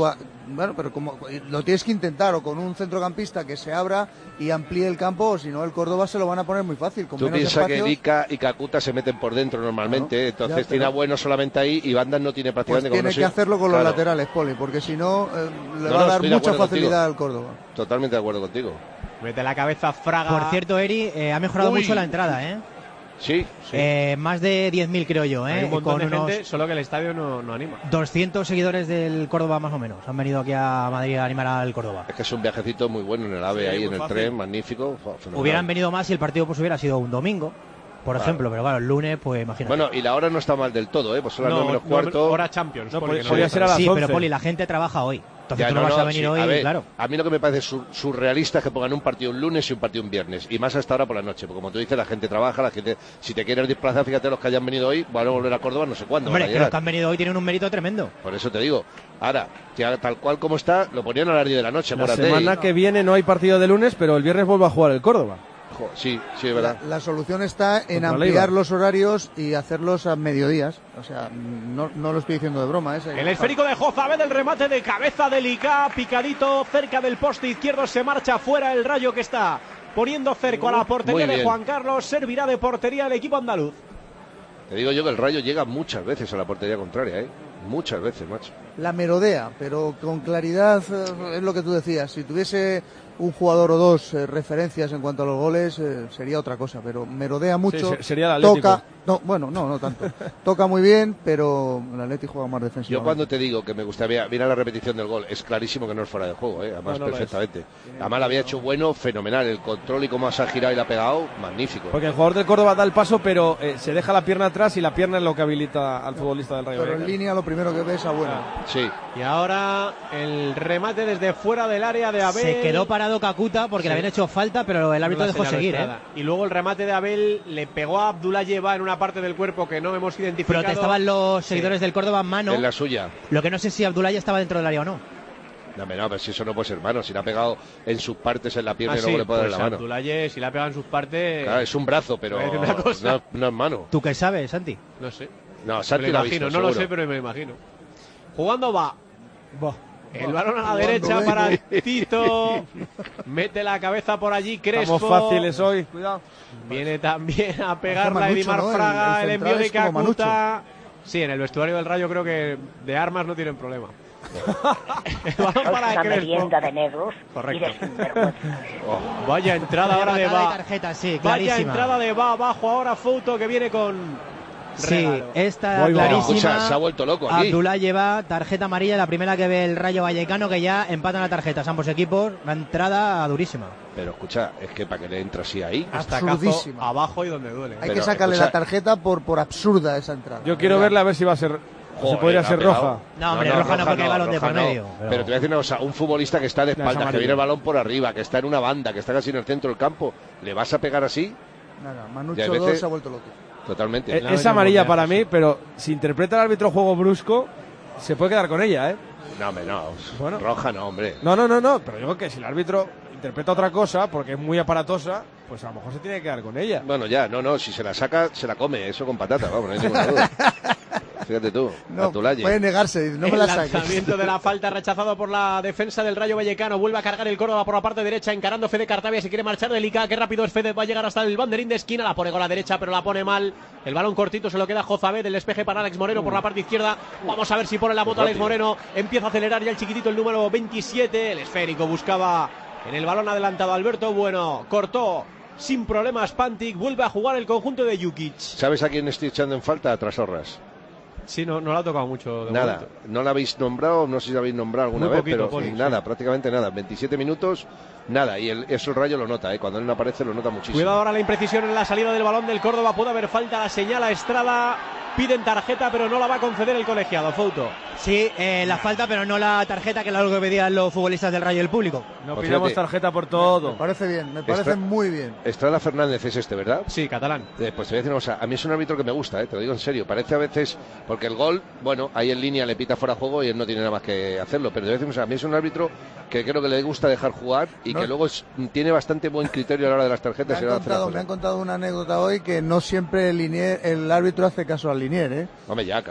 bueno, pero como lo tienes que intentar, o con un centrocampista que se abra y amplíe el campo, o si no el Córdoba se lo van a poner muy fácil. Con Tú menos piensas que espacios. Ica y Kakuta se meten por dentro normalmente, Claro, entonces ya, pero- tiene a Bueno solamente ahí y Bandas no tiene Pues prácticamente tiene como no que sé- hacerlo con Claro. los laterales, Poli, porque si no eh, le No, va no, a dar estoy de mucha acuerdo facilidad contigo. al Córdoba. Totalmente de acuerdo contigo. Mete la cabeza Fraga. Por cierto, Eri, eh, ha mejorado Uy. mucho la entrada, ¿eh? Sí, sí. Eh, más de diez mil creo yo, ¿eh? Hay un montón Con de unos gente, solo que el estadio no, no anima. doscientos seguidores del Córdoba más o menos. Han venido aquí a Madrid a animar al Córdoba. Es que es un viajecito muy bueno en el AVE, Sí, ahí muy en el fácil. tren, magnífico. fue fenomenal. Hubieran venido más si el partido pues hubiera sido un domingo, por Claro. ejemplo, pero claro, el lunes, pues imagínate. Bueno, y la hora no está mal del todo, ¿eh? Pues son las No, nueve menos no, cuarto. hora Champions, No, Poli, podía- que no podía hay ser a las sí, pero once. Poli, la gente trabaja hoy. Entonces Ya, tú no, no, vas no, a venir sí, hoy, a ver, claro. A mí lo que me parece sur- surrealista es que pongan un partido un lunes y un partido un viernes. Y más hasta ahora por la noche. Porque como tú dices, la gente trabaja, la gente, si te quieres desplazar, fíjate los que hayan venido hoy, van a volver a Córdoba no sé cuándo. Hombre, van a es que llegar. los que han venido hoy tienen un mérito tremendo. Por eso te digo. Ahora, ya tal cual como está, lo ponían a las diez de la noche. La acuérdate, semana y- que viene no hay partido de lunes, pero el viernes vuelve a jugar el Córdoba. Jo, sí, sí, es verdad. La, la solución está en Contra ampliar Leibar. los horarios y hacerlos a mediodías. O sea, no, no lo estoy diciendo de broma. ¿eh? El esférico de Jozabed, el remate de cabeza del Ica, picadito cerca del poste izquierdo, se marcha fuera el Rayo que está poniendo cerco a la portería Muy de bien. Juan Carlos, servirá de portería el equipo andaluz. Te digo yo que el Rayo llega muchas veces a la portería contraria, ¿eh? Muchas veces, macho. La merodea, pero con claridad eh, es lo que tú decías. Si tuviese un jugador o dos eh, referencias en cuanto a los goles, eh, sería otra cosa, pero merodea mucho. Sí, se- sería el Atlético. Toca, no, bueno, no, no tanto. Toca muy bien, pero el Atlético juega más defensivo. Yo cuando te digo que me gustaría, mira la repetición del gol, es clarísimo que no es fuera de juego, ¿eh? Además No, no lo perfectamente. Además la había hecho bueno, fenomenal, el control y cómo se ha girado y la ha pegado, magnífico. Porque el jugador del Córdoba da el paso, pero eh, se deja la pierna atrás y la pierna es lo que habilita al futbolista del Rayo Pero en Vallecano. línea lo primero que ves a bueno. Sí. Y ahora el remate desde fuera del área de Abel. Se quedó parado Kakuta porque Sí. le habían hecho falta, pero el árbitro No la dejó señaló seguir, ¿eh? Estrada. Y luego el remate de Abel le pegó a Abdulayeva en una parte del cuerpo que no hemos identificado. Protestaban los Sí. seguidores del Córdoba en mano. Es la suya. Lo que no sé si Abdullah estaba dentro del área o no. No, hombre, no, pero si eso no puede ser mano, si le ha pegado en sus partes en la pierna Ah, y luego sí, le puede dar pues la mano. Abdulaye, si la pega en sus partes. Claro, es un brazo, pero Es una cosa. no, no es mano. ¿Tú qué sabes, Santi? No sé. No, Me Santi lo lo ha imagino, visto, no lo seguro. sé, pero me lo imagino. Jugando va. El balón a la Jugando, derecha ¿eh? para Tito. Mete la cabeza por allí Crespo. Estamos fáciles hoy, cuidado. Viene también a pegarla Manucho, Edimar ¿no? El- Fraga. el El, envío central de es como Kakuta. Sí, en el vestuario del Rayo creo que de armas no tienen problema. El balón para una Crespo. merienda de negros Correcto. y de sinvergüenza. Vaya entrada ahora de Patada Va. tarjeta, sí, Vaya clarísima. entrada de Va. Abajo ahora Fouto que viene con. Sí, regalo. esta Voy, voy. clarísima. Escucha, se ha vuelto loco aquí. Abdullah lleva tarjeta amarilla, la primera que ve el Rayo Vallecano, que ya empatan las tarjetas ambos equipos. La entrada durísima. Pero escucha, es que para que le entre así ahí. Hasta Absurdísima. cazo abajo y donde duele. Hay Pero, que sacarle escucha- la tarjeta por, por absurda esa entrada. Yo quiero verla a ver si va a ser. Joder, se podría ha ser pegado. roja. No, hombre, roja no, porque hay balón de roja por no. medio, Pero... pero- te voy a decir una cosa, un futbolista que está de es espaldas, que amarilla. viene el balón por arriba, que está en una banda, que está casi en el centro del campo, ¿le vas a pegar así? Nada, Y Manucho a dos veces- se ha vuelto loco. Totalmente. Eh, No, es no, amarilla no, para no, mí, sí. pero si interpreta el árbitro juego brusco, se puede quedar con ella, ¿eh? No, hombre, no. Bueno. Roja no, hombre. No, no, no, no, pero digo que si el árbitro interpreta otra cosa, porque es muy aparatosa, pues a lo mejor se tiene que quedar con ella. Bueno, ya, no, no, si se la saca, se la come, eso con patata, vamos, no hay ninguna duda. Fíjate tú, No, Abdulaye. puede negarse, dice, no me el la saques. lanzamiento de la falta rechazado por la defensa del Rayo Vallecano. Vuelve a cargar el Córdoba por la parte derecha, encarando Fede Cartavia. Se quiere marchar del Ica. Qué rápido es Fede. Va a llegar hasta el banderín de esquina. La pone con la derecha, pero la pone mal. El balón cortito se lo queda Jozabed. El despeje para Alex Moreno por la parte izquierda. Vamos a ver si pone la moto Alex Moreno. Empieza a acelerar ya el chiquitito, el número veintisiete. El esférico buscaba en el balón adelantado Alberto Bueno. Cortó sin problemas Pantic. Vuelve a jugar el conjunto de Jukic. ¿Sabes a quién estoy echando en falta? A Trasorras. Sí, no, no la ha tocado mucho. De Nada, momento. no la habéis nombrado, no sé si la habéis nombrado alguna Muy vez, poquito, pero Poli, nada, sí. prácticamente nada. veintisiete minutos, nada, y el, eso el Rayo lo nota, ¿eh? Cuando él no aparece lo nota muchísimo. Cuidado ahora la imprecisión en la salida del balón del Córdoba. Puede haber falta, la señala Estrada. Piden tarjeta, pero no la va a conceder el colegiado. Fouto. Sí, eh, la falta, pero no la tarjeta, que es lo que pedían los futbolistas del Rayo y el público. No Pues pidamos fíjate. tarjeta por todo. Me parece bien, me parece Extra- muy bien. Estrada Fernández es este, ¿verdad? Sí, catalán. Eh, pues te voy a decir una cosa, a mí es un árbitro que me gusta, ¿eh? Te lo digo en serio. Parece a veces, porque el gol, bueno, ahí en línea le pita fuera de juego y él no tiene nada más que hacerlo. Pero te voy a decir una cosa, a mí es un árbitro que creo que le gusta dejar jugar y No. que luego es- tiene bastante buen criterio a la hora de las Me tarjetas. han, y a la hora de hacer las contado, me cosas. han contado una anécdota hoy que no siempre el, linier- el árbitro hace caso al linier, ¿eh? Hombre, ya, claro.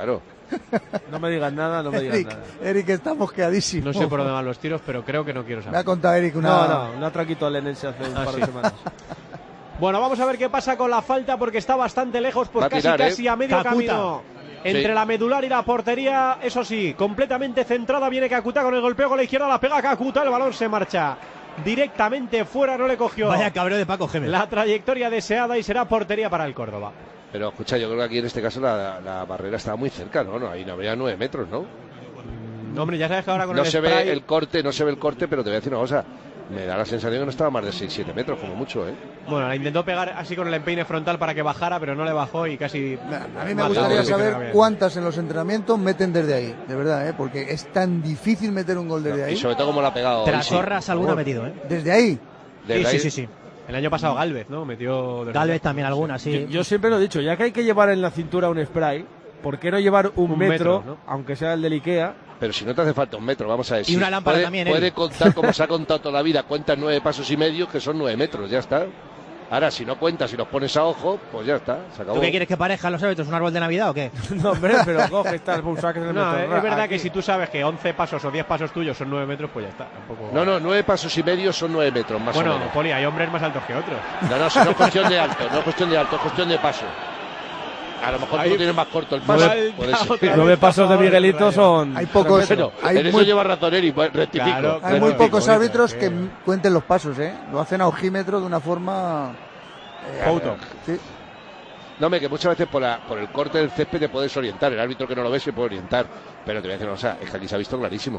No me digas nada, no me digas Eric, nada. Eric está mosqueadísimo. No sé por dónde van los tiros, pero creo que no quiero Me ha saber. contado Eric una... No, no, una traquito al Enense hace un Ah, par sí. de semanas. Bueno, vamos a ver qué pasa con la falta porque está bastante lejos, pues Va a casi tirar, casi ¿eh? a medio Kakuta. camino. Entre Sí. la medular y la portería, eso sí, completamente centrada, viene Kakuta con el golpeo con la izquierda, la pega Kakuta, el balón se marcha directamente fuera, no le cogió Vaya cabreo de Paco Gémez. la trayectoria deseada y será portería para el Córdoba. Pero escucha, yo creo que aquí en este caso la, la barrera estaba muy cerca, ¿no? no ahí no habría nueve metros, ¿no? No, hombre, ya sabes que ahora con No el se spray... ve el corte, no se ve el corte, pero te voy a decir una cosa. Me da la sensación que no estaba más de seis siete metros, como mucho, ¿eh? Bueno, la intentó pegar así con el empeine frontal para que bajara, pero no le bajó y casi... A mí me mató. gustaría Sí, queda saber bien. cuántas en los entrenamientos meten desde ahí, de verdad, ¿eh? Porque es tan difícil meter un gol desde ahí. Y sobre todo como la ha pegado. Tras Isi. Zorras alguna ha metido, ¿eh? Desde ahí. Desde Sí, ahí- sí, sí, sí. El año pasado Galvez, ¿no? Metió... desde- Galvez también alguna, sí. Yo, yo siempre lo he dicho, ya que hay que llevar en la cintura un spray, ¿por qué no llevar un, Un metro, metro, ¿no? aunque sea el del Ikea? Pero si no te hace falta un metro, vamos a ver. Y si una lámpara puede, también, Puede Eric. contar como se ha contado toda la vida, cuenta nueve pasos y medio, que son nueve metros, ya está. Ahora, si no cuentas y los pones a ojo, pues ya está, se acabó. ¿Tú qué quieres que pareja los árbitros? ¿Un árbol de Navidad o qué? No, hombre, pero coge, está el pulsar que se le No, mete es el ra- verdad aquí. que si tú sabes que once pasos o diez pasos tuyos son nueve metros, pues ya está. Tampoco... No, no, nueve pasos y medio son nueve metros, más Bueno, o menos. Poli, hay hombres más altos que otros. No, no, si no es cuestión de alto, no es cuestión de alto, es cuestión de paso. A lo mejor Ahí- tú tienes más corto el paso. Nueve- puede ser. otra vez Nueve pasos de a favor del Miguelito Rayo. son... Hay pocos, Bueno, hay en eso muy, lleva razón Eric, pues, rectifico. Claro, hay claro. muy rectifico. pocos Rectifico, árbitros eh. que m- cuenten los pasos, ¿eh? Lo hacen a ojímetro de una forma... eh, Foto. sí. No, me que muchas veces por, la- por el corte del césped te puedes orientar. El árbitro que no lo ve se puede orientar. Pero te voy a decir una cosa, es que aquí se ha visto clarísimo.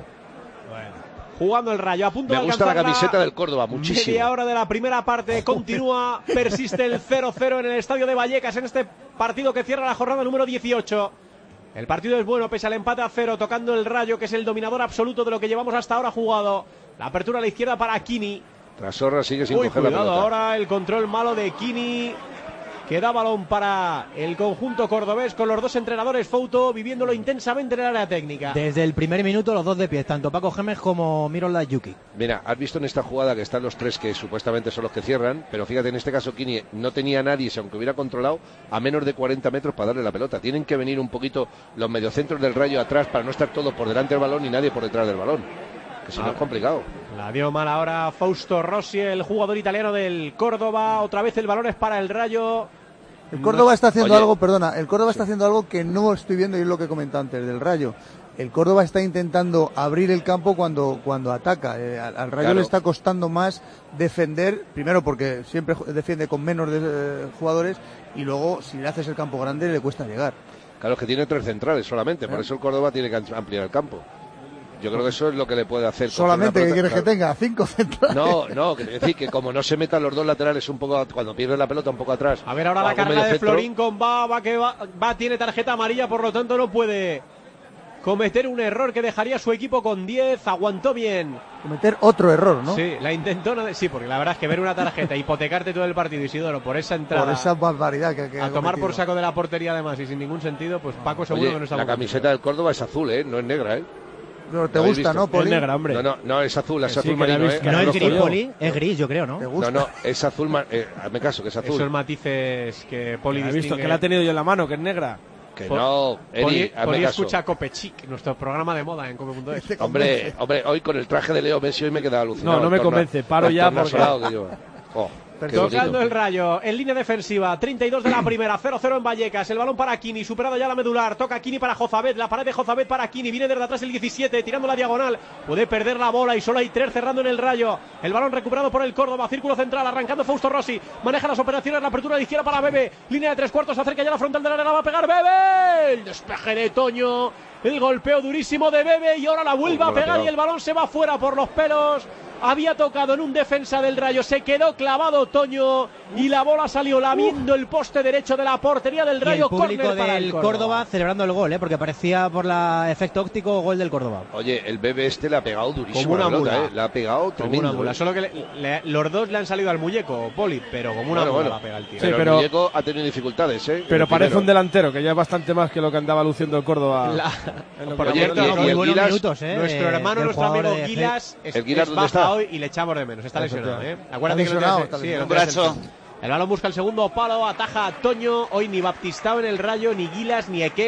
Jugando el Rayo, a punto Me de gusta la alcanzar camiseta del Córdoba, muchísimo. Media hora de la primera parte, continúa, persiste el cero cero en el estadio de Vallecas en este partido que cierra la jornada número dieciocho. El partido es bueno, pese al empate a cero, tocando el Rayo, que es el dominador absoluto de lo que llevamos hasta ahora jugado. La apertura a la izquierda para Kini. Trasorra sigue sin Uy, coger la cuidado pelota. ahora el control malo de Kini. Que da balón para el conjunto cordobés con los dos entrenadores Fouto viviéndolo intensamente en el área técnica. Desde el primer minuto los dos de pie, tanto Paco Gémez como Miroslav Yuki. Mira, has visto en esta jugada que están los tres que supuestamente son los que cierran, pero fíjate, en este caso Kini no tenía a nadie, si aunque hubiera controlado, a menos de cuarenta metros para darle la pelota. Tienen que venir un poquito los mediocentros del Rayo atrás para no estar todos por delante del balón y nadie por detrás del balón. Que si no Ah. es complicado. La dio mal ahora Fausto Rossi, el jugador italiano del Córdoba. Otra vez el balón es para el Rayo. El Córdoba está haciendo Oye. algo, perdona, el Córdoba está haciendo algo que no estoy viendo y es lo que comenté antes del Rayo. El Córdoba está intentando abrir el campo cuando, cuando ataca. Eh, al, al Rayo Claro. le está costando más defender, primero porque siempre ju- defiende con menos de- eh, jugadores y luego si le haces el campo grande le cuesta llegar. Claro, es que tiene tres centrales solamente, por ¿Eh? eso el Córdoba tiene que ampliar el campo. Yo creo que eso es lo que le puede hacer. coger Solamente, una ¿qué pelota, quieres que claro. tenga? Cinco centrales. No, no, que decir que como no se metan los dos laterales un poco, a- cuando pierde la pelota un poco atrás. A ver ahora o la algún carga de mediocentro, Florín con va, va que va, va, tiene tarjeta amarilla, por lo tanto no puede cometer un error que dejaría a su equipo con diez. Aguantó bien. Cometer otro error, ¿no? Sí, la intentó, no- sí, porque la verdad es que ver una tarjeta, hipotecarte todo el partido, Isidoro, por esa entrada, Por esa barbaridad que, que a ha tomar por cometido. saco de la portería además y sin ningún sentido, pues Paco seguro Oye, que no está la muy camiseta del Córdoba es azul, ¿eh? No es negra, ¿eh? Pero te ¿Lo habéis gusta, visto? ¿no, Poli? Es negra, hombre. No, no, no, es azul, es Que sí, azul que la he marino, visto, ¿eh? Que no es Rojo gris, yo. Poli, es gris, yo creo, ¿no? ¿Te No, gusta? no, es azul, mar- eh, hazme caso, que es azul. Esos matices que Poli ¿Has visto distingue. que la ha tenido yo en la mano, que es negra? Que Pol- no, Poli, Eri, hazme Poli caso. escucha Copechic, nuestro programa de moda en cope punto es. Te Hombre, convence. hombre, hoy con el traje de Leo Messi hoy me queda alucinado. No, no me el torna- convence, paro el ya tornasolado porque- que lleva. Oh, qué Tocando bonito. el Rayo, en línea defensiva, treinta y dos de la primera, cero cero en Vallecas, el balón para Kini, superado ya la medular, toca Kini para Jozabet, la pared de Jozabet para Kini, viene desde atrás el diecisiete, tirando la diagonal, puede perder la bola y solo hay tres cerrando en el Rayo, el balón recuperado por el Córdoba, círculo central, arrancando Fausto Rossi, maneja las operaciones, la apertura de izquierda para Bebe, línea de tres cuartos, acerca ya la frontal del área, la va a pegar Bebe, el despeje de Toño, el golpeo durísimo de Bebe y ahora la vuelve Oh, a no la ha pegar y pegado. el balón se va fuera por los pelos. Había tocado en un defensa del Rayo, se quedó clavado Toño y la bola salió lamiendo el poste derecho de la portería del Y el Rayo. público Córner para el del Córdoba celebrando el gol, ¿eh? Porque parecía por la efecto óptico gol del Córdoba. Oye, el bebé este le ha pegado durísimo Como una la pelota, mula. ¿eh? Le ha pegado Como tremendo. una mula, ¿eh? solo que le- le- los dos le han salido al muñeco, Poli, pero como una Bueno, mula bueno. la pega el tío. Sí, Pero, pero- el muñeco ha tenido dificultades, ¿eh? Pero El parece primero. un delantero, que ya es bastante más que lo que andaba luciendo el Córdoba. La- en lo por que Oye, cierto, y- y muy el buenos Gilas- minutos, ¿eh? nuestro de- hermano, del nuestro jugador amigo de- Gilas es, ¿El Gilas es dónde baja está? hoy y le echamos de menos, está lesionado, ¿eh? Acuérdate que Está no lesionado, tienes- está sí, lesionado. no tienes el- El balón busca el segundo palo, ataja a Toño, hoy ni Baptistao en el Rayo, ni Gilas, ni Eken,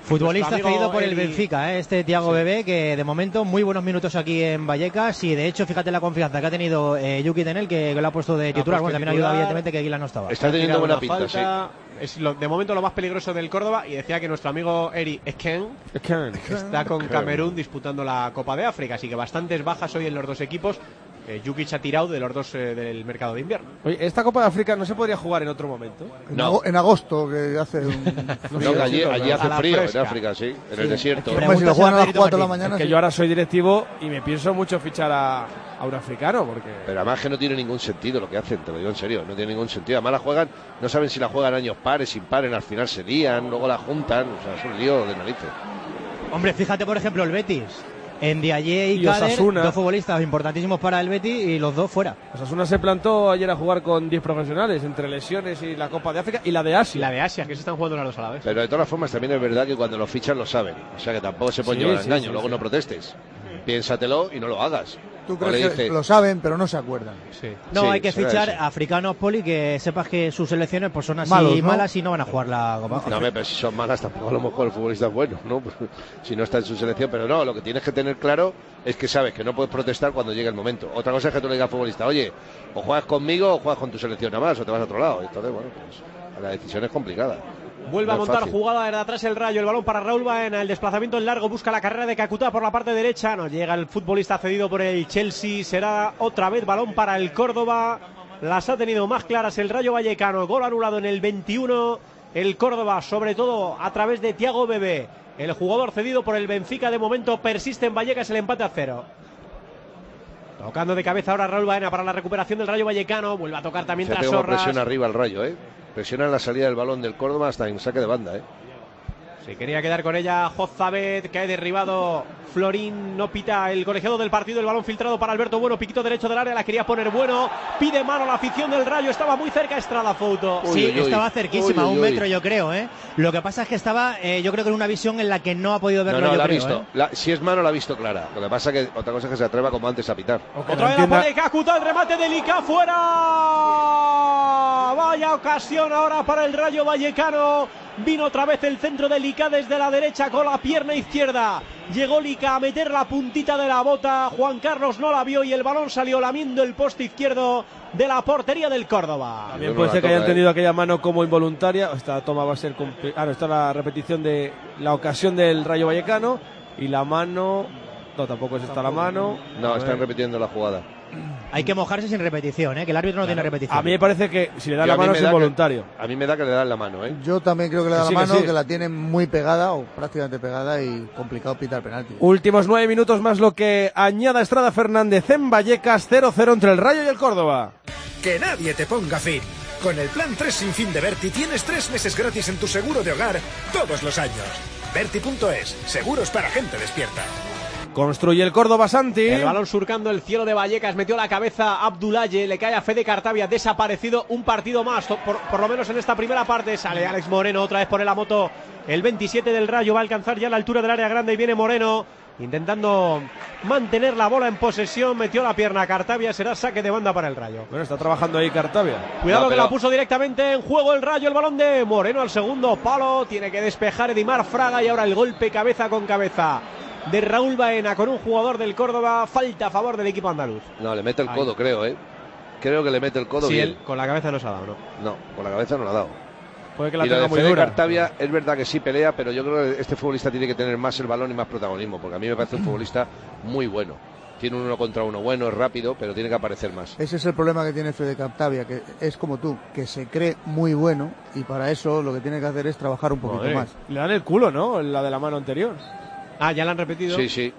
Futbolista amigo cedido por el Eri- Benfica, ¿eh? Este Thiago Sí. Bebé, que de momento muy buenos minutos aquí en Vallecas, y de hecho fíjate la confianza que ha tenido eh, Yuki Tenel, que, que lo ha puesto de titular. puesto Bueno, de también ayuda titular. evidentemente que Aguilar no estaba. Está teniendo Tirado buena una pinta, falta. Es lo- de momento lo más peligroso del Córdoba, y decía que nuestro amigo Eri Eken está con Camerún disputando la Copa de África, así que bastantes bajas hoy en los dos equipos. Eh, Jukic ha tirado de los dos eh, del mercado de invierno. Oye, esta Copa de África no se podría jugar en otro momento. En, ago- en agosto, que hace un... No, que allí, allí hace A la frío, fresca. en África, sí, en el desierto. Hombre, si lo juegan a las cuatro de la mañana... Es que sí. yo ahora soy directivo y me pienso mucho fichar a, a un africano, porque... Pero además que no tiene ningún sentido lo que hacen, te lo digo en serio, no tiene ningún sentido. Además la juegan, no saben si la juegan años pares, impares, al final se lían, luego la juntan, o sea, es un lío de narices. Hombre, fíjate por ejemplo el Betis. En Diaye y, Y Kader, Osasuna. dos futbolistas importantísimos para el Betis y los dos fuera. Osasuna se plantó ayer a jugar con diez profesionales, entre lesiones y la Copa de África y la de Asia. Y la de Asia, que se están jugando las dos a la vez. Pero de todas formas también es verdad que cuando lo fichan lo saben, o sea que tampoco se pueden Sí, llevar a sí, engaño, sí, luego sí. no protestes. Piénsatelo y no lo hagas. ¿Tú O crees le que dices, lo saben, pero no se acuerdan? Sí. No, Sí, hay que será fichar eso. africanos, Poli, que sepas que sus selecciones pues son así Malos, ¿no? malas y no van a jugar la Copa. No, hombre, pero si son malas tampoco a lo mejor el futbolista es bueno, ¿no? Si no está en su selección, pero no, lo que tienes que tener claro es que sabes que no puedes protestar cuando llegue el momento. Otra cosa es que tú le digas al futbolista, oye, o juegas conmigo o juegas con tu selección nada más, o te vas a otro lado. Entonces, bueno, pues la decisión es complicada. Vuelve No a es montar fácil. jugada desde atrás el Rayo, el balón para Raúl Baena, el desplazamiento en largo, busca la carrera de Kakuta por la parte derecha, no llega el futbolista cedido por el Chelsea, será otra vez balón para el Córdoba, las ha tenido más claras el Rayo Vallecano, gol anulado en el veintiuno, el Córdoba sobre todo a través de Thiago Bebé, el jugador cedido por el Benfica, de momento persiste en Vallecas el empate a cero. Tocando de cabeza ahora Raúl Baena para la recuperación del Rayo Vallecano, vuelve a tocar también Fíjate tras cómo Sorras. presiona arriba el Rayo, ¿eh? Presiona en la salida del balón del Córdoba hasta en saque de banda, ¿eh? Se quería quedar con ella Jozabet, que ha derribado Florín, no pita el colegiado del partido, el balón filtrado para Alberto Bueno, piquito derecho del área, la quería poner Bueno, pide mano la afición del Rayo, estaba muy cerca Estrada Foto. Sí, Uy, uy, uy. estaba cerquísima, Uy, uy, un uy. metro yo creo, ¿eh? Lo que pasa es que estaba, eh, yo creo que en una visión en la que no ha podido No, verlo, no, yo la ha creo, visto. ¿eh? La- si es mano, la ha visto clara. Lo que pasa es que otra cosa es que se atreva como antes a pitar. Otra vez la pone Kakuta, el remate de Lica fuera. Vaya ocasión ahora para el Rayo Vallecano. Vino otra vez el centro de Lica desde la derecha con la pierna izquierda. Llegó Lica a meter la puntita de la bota. Juan Carlos no la vio y el balón salió lamiendo el poste izquierdo de la portería del Córdoba. También no puede la ser que toca, hayan ¿eh? tenido aquella mano como involuntaria. Esta toma va a ser complicada. Ah, no, esta es la repetición de la ocasión del Rayo Vallecano. Y la mano. No, tampoco es esta la mano. No, A están ver. repitiendo la jugada. Hay que mojarse sin repetición, ¿eh? Que el árbitro no tiene repetición. A mí me parece que si le da Yo la a mí mano me es da que- involuntario. A mí me da que le dan la mano, ¿eh? Yo también creo que le da Que sí, la que mano, sí. que la tiene muy pegada o prácticamente pegada y complicado pitar penalti. Últimos nueve minutos más lo que añada Estrada Fernández en Vallecas. cero cero entre el Rayo y el Córdoba. Que nadie te ponga fin. Con el plan tres sin fin de Berti tienes tres meses gratis en tu seguro de hogar todos los años. Berti punto es, seguros para gente despierta. Construye el Córdoba, Santi. El balón surcando el cielo de Vallecas, metió la cabeza Abdulaye, le cae a Fede Cartavia, desaparecido un partido más, por, por lo menos en esta primera parte. Sale Alex Moreno, otra vez pone la moto, el veintisiete del Rayo, va a alcanzar ya la altura del área grande y viene Moreno, intentando mantener la bola en posesión, metió la pierna a Cartavia, será saque de banda para el Rayo. Bueno, está trabajando ahí Cartavia. Cuidado No, que pero- la puso directamente en juego el Rayo, el balón de Moreno al segundo palo, tiene que despejar Edimar Fraga y ahora el golpe cabeza con cabeza de Raúl Baena con un jugador del Córdoba, falta a favor del equipo andaluz. No, le mete el Ahí. codo, creo, ¿eh? Creo que le mete el codo Sí, bien. él con la cabeza no se ha dado, ¿no? No, con la cabeza no la ha dado. Puede que la Y lo tenga de muy Fede dura. Cartavia es verdad que sí pelea, pero yo creo que este futbolista tiene que tener más el balón y más protagonismo, porque a mí me parece un futbolista muy bueno. Tiene un uno contra uno bueno, es rápido, pero tiene que aparecer más. Ese es el problema que tiene Fede Cartavia, que es como tú, que se cree muy bueno y para eso lo que tiene que hacer es trabajar un poquito Madre, más. Le dan el culo, ¿no? La de la mano anterior. Ah, ya la han repetido. Sí, sí.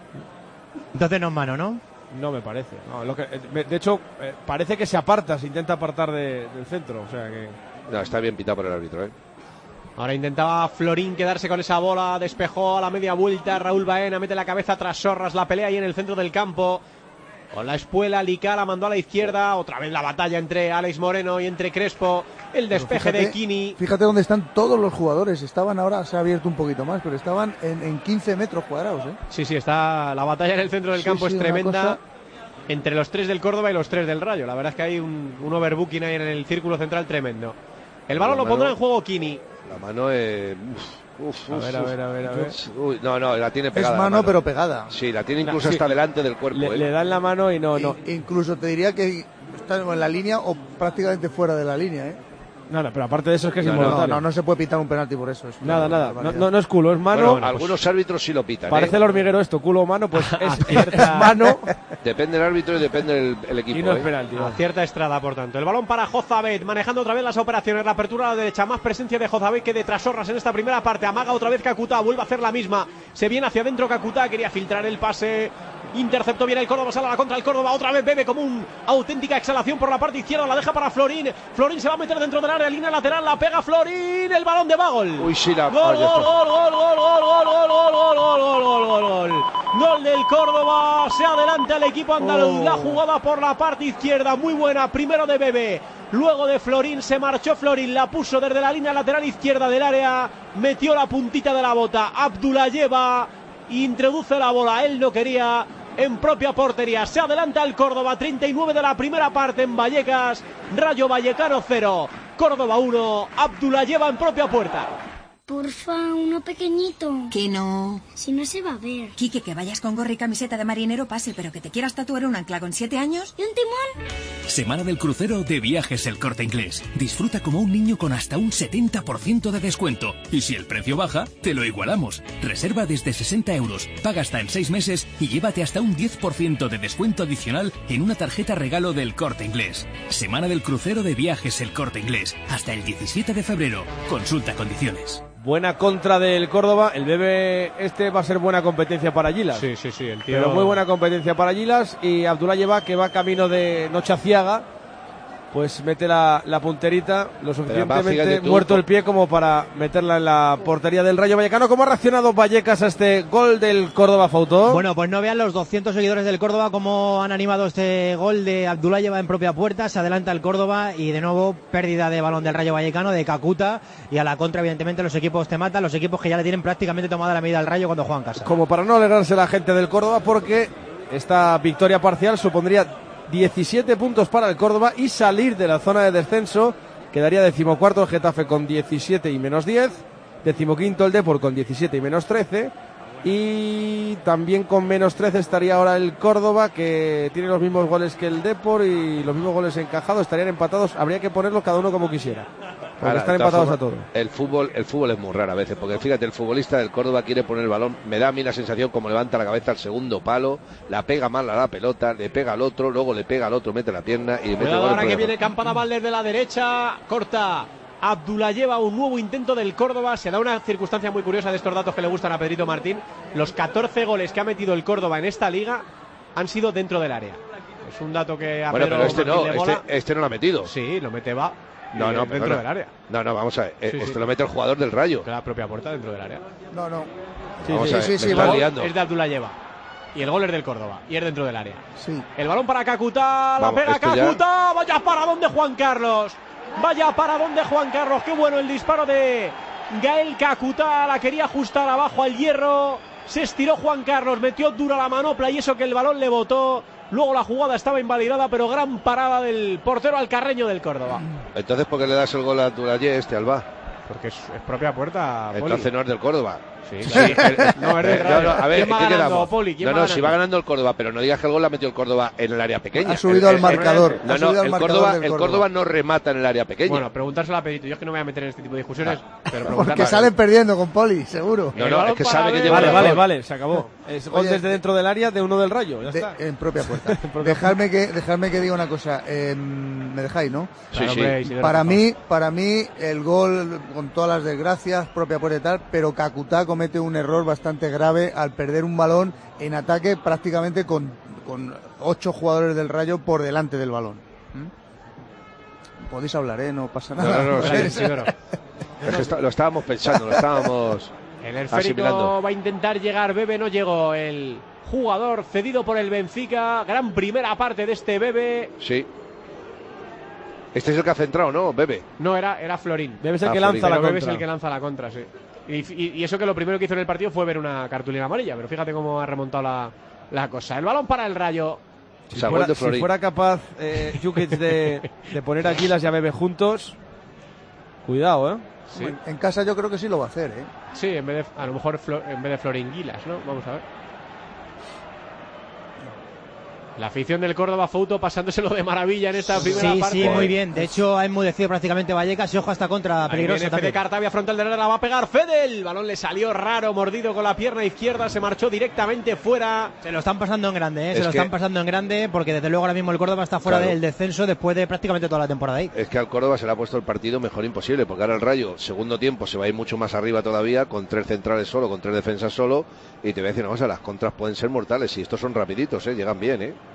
Entonces no es mano, ¿no? No me parece. No, lo que, eh, de hecho, eh, parece que se aparta, se intenta apartar de- del centro. O sea que. No, está bien pitado por el árbitro, ¿eh? Ahora intentaba Florín quedarse con esa bola, despejó a la media vuelta, Raúl Baena mete la cabeza tras Sorras, la pelea ahí en el centro del campo. Con la espuela, Lica la mandó a la izquierda, otra vez la batalla entre Alex Moreno y entre Crespo, el despeje Fíjate- de Kini. Fíjate dónde están todos los jugadores. Estaban ahora, se ha abierto un poquito más, pero estaban en, en quince metros cuadrados, ¿eh? Sí, sí, está la batalla en el centro del Sí, campo sí, es una tremenda. cosa- Entre los tres del Córdoba y los tres del Rayo. La verdad es que hay un, un overbooking ahí en el círculo central tremendo. El balón La lo pondrá mano- en juego Kini. La mano, eh, uf, Uf, A uf, ver, a uf. ver, a ver, a ver. Uy, no, no, la tiene pegada. Es la mano, mano, pero pegada. Sí, la tiene incluso Sí. hasta delante del cuerpo. Le, ¿eh? le dan la mano y no, no. I- incluso te diría que está en la línea o prácticamente fuera de la línea, ¿eh? Nada, pero aparte de eso es que es No, no, involuntario. no, no se puede pitar un penalti por eso. Es una Nada, nada. No, barbaridad. no, no es culo, es mano. Bueno, algunos árbitros sí lo pitan. Parece ¿eh? el hormiguero esto, culo o mano, pues es, es mano Depende del árbitro y depende el, el equipo. y no es ¿eh? penalti. ¿no? Acierta Estrada, por tanto. El balón para Jozabet, manejando otra vez las operaciones. La apertura a la derecha, más presencia de Jozabet que de Trasorras en esta primera parte. Amaga otra vez Kakuta, vuelve a hacer la misma. Se viene hacia adentro Kakuta, quería filtrar el pase. Interceptó bien el Córdoba, sale a la contra el Córdoba. Otra vez Bebe como una auténtica exhalación por la parte izquierda. La deja para Florín. Florín se va a meter dentro del área, línea lateral. La pega Florín. El balón de Bagol. Uy, sí, la. Gol, ah, ya gol, está. gol, gol, gol, gol, gol, gol, gol, gol, gol, gol, gol, gol. Gol del Córdoba. Se adelanta el equipo andaluz. Oh. La jugada por la parte izquierda. Muy buena. Primero de Bebe. Luego de Florín. Se marchó Florín. La puso desde la línea lateral izquierda del área. Metió la puntita de la bota. Abdulayeva introduce la bola. Él no quería. En propia portería. Se adelanta el Córdoba. treinta y nueve de la primera parte en Vallecas. Rayo Vallecano cero. Córdoba uno. Abdulayeva en propia puerta. Porfa, uno pequeñito. Que no. Si no se va a ver. Quique, que vayas con gorra y camiseta de marinero pase, pero que te quieras tatuar un ancla con siete años. ¿Y un timón? Semana del crucero de Viajes El Corte Inglés. Disfruta como un niño con hasta un setenta por ciento de descuento. Y si el precio baja, te lo igualamos. Reserva desde sesenta euros, paga hasta en seis meses y llévate hasta un diez por ciento de descuento adicional en una tarjeta regalo del Corte Inglés. Semana del crucero de Viajes El Corte Inglés. Hasta el diecisiete de febrero. Consulta condiciones. Buena contra del Córdoba. El Bebe este va a ser buena competencia para Gilas. Sí, sí, sí. El tío... Pero muy buena competencia para Gilas. Y Abdulayeva, que va camino de Nochaciaga, pues mete la, la punterita lo suficientemente tú, muerto tú. el pie como para meterla en la portería del Rayo Vallecano. ¿Cómo ha reaccionado Vallecas a este gol del Córdoba, Fautó? Bueno, pues no vean los doscientos seguidores del Córdoba cómo han animado este gol de Abdulayeva en propia puerta. Se adelanta el Córdoba y de nuevo pérdida de balón del Rayo Vallecano, de Kakuta, y a la contra evidentemente los equipos te matan, los equipos que ya le tienen prácticamente tomada la medida al Rayo cuando juegan casa. Como para no alegrarse la gente del Córdoba, porque esta victoria parcial supondría diecisiete puntos para el Córdoba y salir de la zona de descenso. Quedaría decimocuarto el Getafe con diecisiete y menos diez, decimoquinto el Depor con diecisiete y menos trece, y también con menos trece estaría ahora el Córdoba, que tiene los mismos goles que el Depor y los mismos goles encajados. Estarían empatados, habría que ponerlos cada uno como quisiera, porque Ahora, están de todas empatados a formas, todo. El fútbol, el fútbol es muy raro a veces, porque fíjate, el futbolista del Córdoba quiere poner el balón, me da a mí la sensación como levanta la cabeza al segundo palo, la pega mal a la pelota, le pega al otro, luego le pega al otro, mete la pierna y le mete el Cuidado gol. ahora que por viene debajo. Campana desde la derecha, corta Abdulayeva, un nuevo intento del Córdoba. Se da una circunstancia muy curiosa de estos datos que le gustan a Pedrito Martín. Los catorce goles que ha metido el Córdoba en esta liga han sido dentro del área. Es un dato que a Bueno, Pedro pero este Martín no, le mola. este, este no lo ha metido. Sí, lo mete va. No, y no, es dentro perdona. del área. No, no, vamos a ver, Sí, este sí. lo mete el jugador del Rayo. La propia puerta dentro del área. No, no. Vamos sí, a ver, sí, me sí, está vamos. liando. Es de Abdulayeva. Y el gol es del Córdoba. Y es dentro del área. Sí. El balón para Kakuta. La Vamos, pega esto ya- Kakuta. Vaya paradón de Juan Carlos. Vaya paradón de Juan Carlos. Qué bueno el disparo de Gael Kakuta. La quería ajustar abajo al hierro. Se estiró Juan Carlos. Metió dura la manopla y eso que el balón le botó. Luego la jugada estaba invalidada, pero gran parada del portero alcarreño del Córdoba. Entonces, ¿por qué le das el gol a Abdulayé este Alba? Porque es, es propia puerta, Poli. Entonces no es del Córdoba. Sí, Sí, claro. el- No, es del eh, Rayo. a ver, ¿Quién va ¿qué ganando, quedamos? Poli? ¿Quién No, va no, si va ganando? ganando el Córdoba, pero no digas que el gol lo ha metido el Córdoba en el área pequeña. Ha subido El- al el- marcador, No, ha no, subido al el marcador Córdoba, del el Córdoba. Córdoba no remata en el área pequeña. Bueno, preguntárselo a Pedrito. Yo es que no me voy a meter en este tipo de discusiones. Pero Porque preguntarle- salen perdiendo con Poli, seguro. No, no, es que sabe que lleva Vale, el vale, gol. vale, se acabó. Es gol Oye, desde dentro del área de uno del Rayo, ya De- está. en propia puerta. dejadme que dejadme que diga una cosa. Eh, me dejáis, ¿no? Sí, Claro, sí. hombre, Isidoro, Para por favor. mí, para mí el gol con todas las desgracias, propia puerta y tal, pero Kakuta comete un error bastante grave al perder un balón en ataque prácticamente con, con ocho jugadores del Rayo por delante del balón. ¿Mm? Podéis hablar, ¿eh? No pasa No, nada. no, no, sí. Vale, Isidoro. Es que está- lo estábamos pensando, lo estábamos El esférico asimilando. va a intentar llegar. Bebe no llegó. El jugador cedido por el Benfica. Gran primera parte de este Bebe. Sí. Este es el que ha centrado, ¿no, Bebe? No, era, era Florín. Debe ser Ah, que Florín. lanza la Pero Bebe es contra. el que lanza la contra, sí. Y, y- y eso que lo primero que hizo en el partido fue ver una cartulina amarilla. Pero fíjate cómo ha remontado la, la cosa. El balón para el Rayo. O Si sea, fuera, gol de si Florín. fuera capaz eh, Jukic de, de poner a Gilas y a Bebe juntos, cuidado, ¿eh? Sí. En casa yo creo que sí lo va a hacer, ¿eh? Sí, en vez de, a lo mejor Flo, en vez de Floringuilas, ¿no? Vamos a ver. La afición del Córdoba, Fouto, pasándoselo de maravilla en esta primera sí, parte. Sí, sí, muy bien. De hecho, ha enmudecido prácticamente Vallecas y ojo hasta contra peligrosa también. Fede Cartavia, frontal de la va a pegar Fede. El balón le salió raro, mordido con la pierna izquierda, se marchó directamente fuera. Se lo están pasando en grande, ¿eh? Es Se lo que... están pasando en grande porque desde luego ahora mismo el Córdoba está fuera claro. del descenso después de prácticamente toda la temporada ahí. Es que al Córdoba se le ha puesto el partido mejor imposible, porque ahora el Rayo, segundo tiempo, se va a ir mucho más arriba todavía, con tres centrales solo, con tres defensas solo, y te voy a decir una cosa, las contras pueden ser mortales, y estos son rapiditos, ¿eh? Llegan bien, ¿eh?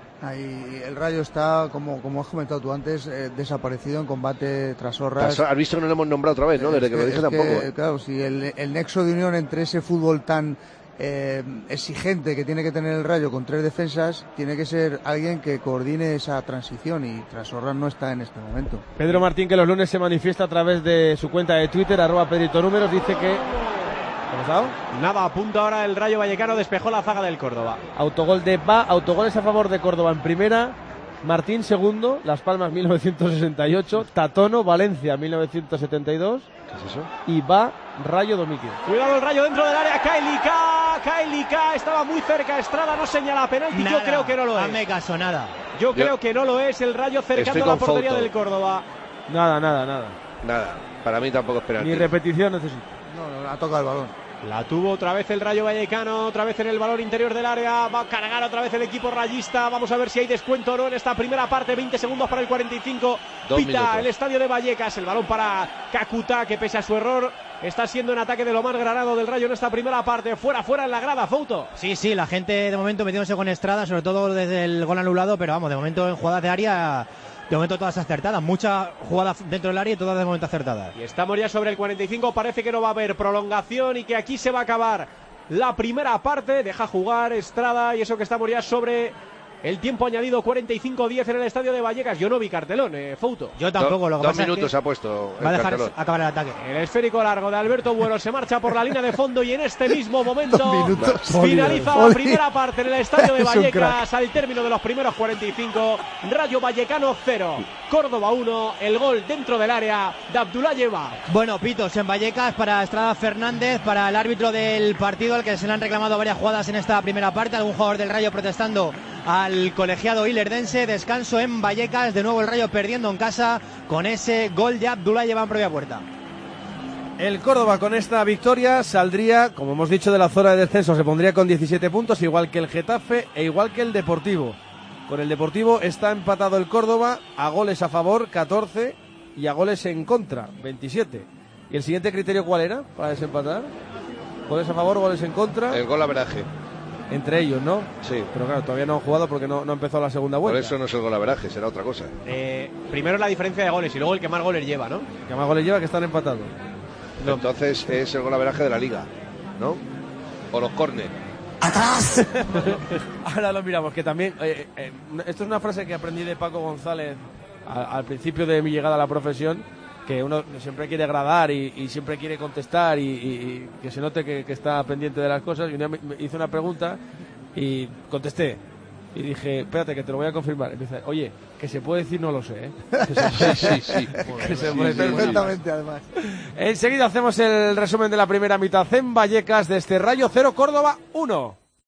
Ahí el Rayo está, como, como has comentado tú antes, eh, desaparecido en combate tras Horras. Has visto que no lo hemos nombrado otra vez, ¿no? Desde es que, que lo dije tampoco. Que, ¿eh? Claro, si el, el nexo de unión entre ese fútbol tan eh, exigente que tiene que tener el Rayo con tres defensas, tiene que ser alguien que coordine esa transición, y tras Horras no está en este momento. Pedro Martín, que los lunes se manifiesta a través de su cuenta de Twitter, arroba Pedrito Números, dice que... ¿Qué ha pasado? Nada, a punto ahora el Rayo Vallecano, despejó la zaga del Córdoba. Autogol de Ba, autogoles a favor de Córdoba en primera, Martín segundo, Las Palmas mil novecientos sesenta y ocho, Tatono, Valencia mil novecientos setenta y dos. ¿Qué es eso? Y Ba, Rayo dos mil quince. Cuidado el Rayo dentro del área, Kailika, Kailika, estaba muy cerca, Estrada no señala penalti, Nada, yo creo que no lo es. Hazme caso, nada. Yo, Yo creo que no lo es, el Rayo cercando la portería Fouto. del Córdoba. Nada, nada, nada. Nada, para mí tampoco es penalti. Ni repetición necesito. No, no, ha tocado el balón. La tuvo otra vez el Rayo Vallecano, otra vez en el valor interior del área, va a cargar otra vez el equipo rayista, vamos a ver si hay descuento o no en esta primera parte, veinte segundos para el cuarenta y cinco, Dos pita minutos. el estadio de Vallecas, el balón para Kakuta, que pese a su error está siendo un ataque de lo más granado del Rayo en esta primera parte, fuera, fuera en la grada, Fouto. Sí, sí, la gente de momento metiéndose con Estrada, sobre todo desde el gol anulado, pero vamos, de momento en jugadas de área, de momento todas acertadas, muchas jugadas dentro del área y todas de momento acertadas. Y estamos ya sobre el cuarenta y cinco, parece que no va a haber prolongación y que aquí se va a acabar la primera parte, deja jugar Estrada y eso que estamos ya sobre el tiempo añadido, cuarenta y cinco diez en el estadio de Vallecas. Yo no vi cartelón, eh, Fouto. Yo tampoco, lo que Dos pasa minutos es que se ha puesto va a el dejar cartelón. acabar el ataque. El esférico largo de Alberto Bueno se marcha por la línea de fondo y en este mismo momento Dos minutos. finaliza la Oli. primera parte en el estadio de Es un Vallecas al término de los primeros cuarenta y cinco. Rayo Vallecano cero, Córdoba uno, el gol dentro del área de Abdullah Lleva. Bueno, pitos en Vallecas para Estrada Fernández, para el árbitro del partido, al que se le han reclamado varias jugadas en esta primera parte, algún jugador del Rayo protestando al colegiado ilerdense. Descanso en Vallecas, de nuevo el Rayo perdiendo en casa con ese gol de Abdullah Lleva en propia puerta. El Córdoba con esta victoria saldría, como hemos dicho, de la zona de descenso, se pondría con diecisiete puntos, igual que el Getafe e igual que el Deportivo. Con el Deportivo está empatado el Córdoba a goles a favor, catorce, y a goles en contra, veintisiete. ¿Y el siguiente criterio cuál era para desempatar? Goles a favor, goles en contra. El gol averaje. Entre ellos, ¿no? Sí. Pero claro, todavía no han jugado porque no, no empezó la segunda vuelta. Por eso no es el gol averaje, será otra cosa. Eh, primero la diferencia de goles y luego el que más goles lleva, ¿no? El que más goles lleva, que están empatados. No. Entonces es el gol averaje de la liga, ¿no? O los córner. ¡Atrás! Ahora lo miramos, que también... Eh, eh, esto es una frase que aprendí de Paco González a, al principio de mi llegada a la profesión, que uno siempre quiere agradar y, y siempre quiere contestar y, y, y que se note que, que está pendiente de las cosas. Y un día me, me hizo una pregunta y contesté. Y dije, espérate, que te lo voy a confirmar. Y me dice, oye, que se puede decir, no lo sé, ¿eh? Que se, sí, sí, sí. Que se Sí, puede sí, decir, Perfectamente, además. Enseguida hacemos el resumen de la primera mitad en Vallecas de este Rayo cero, Córdoba uno.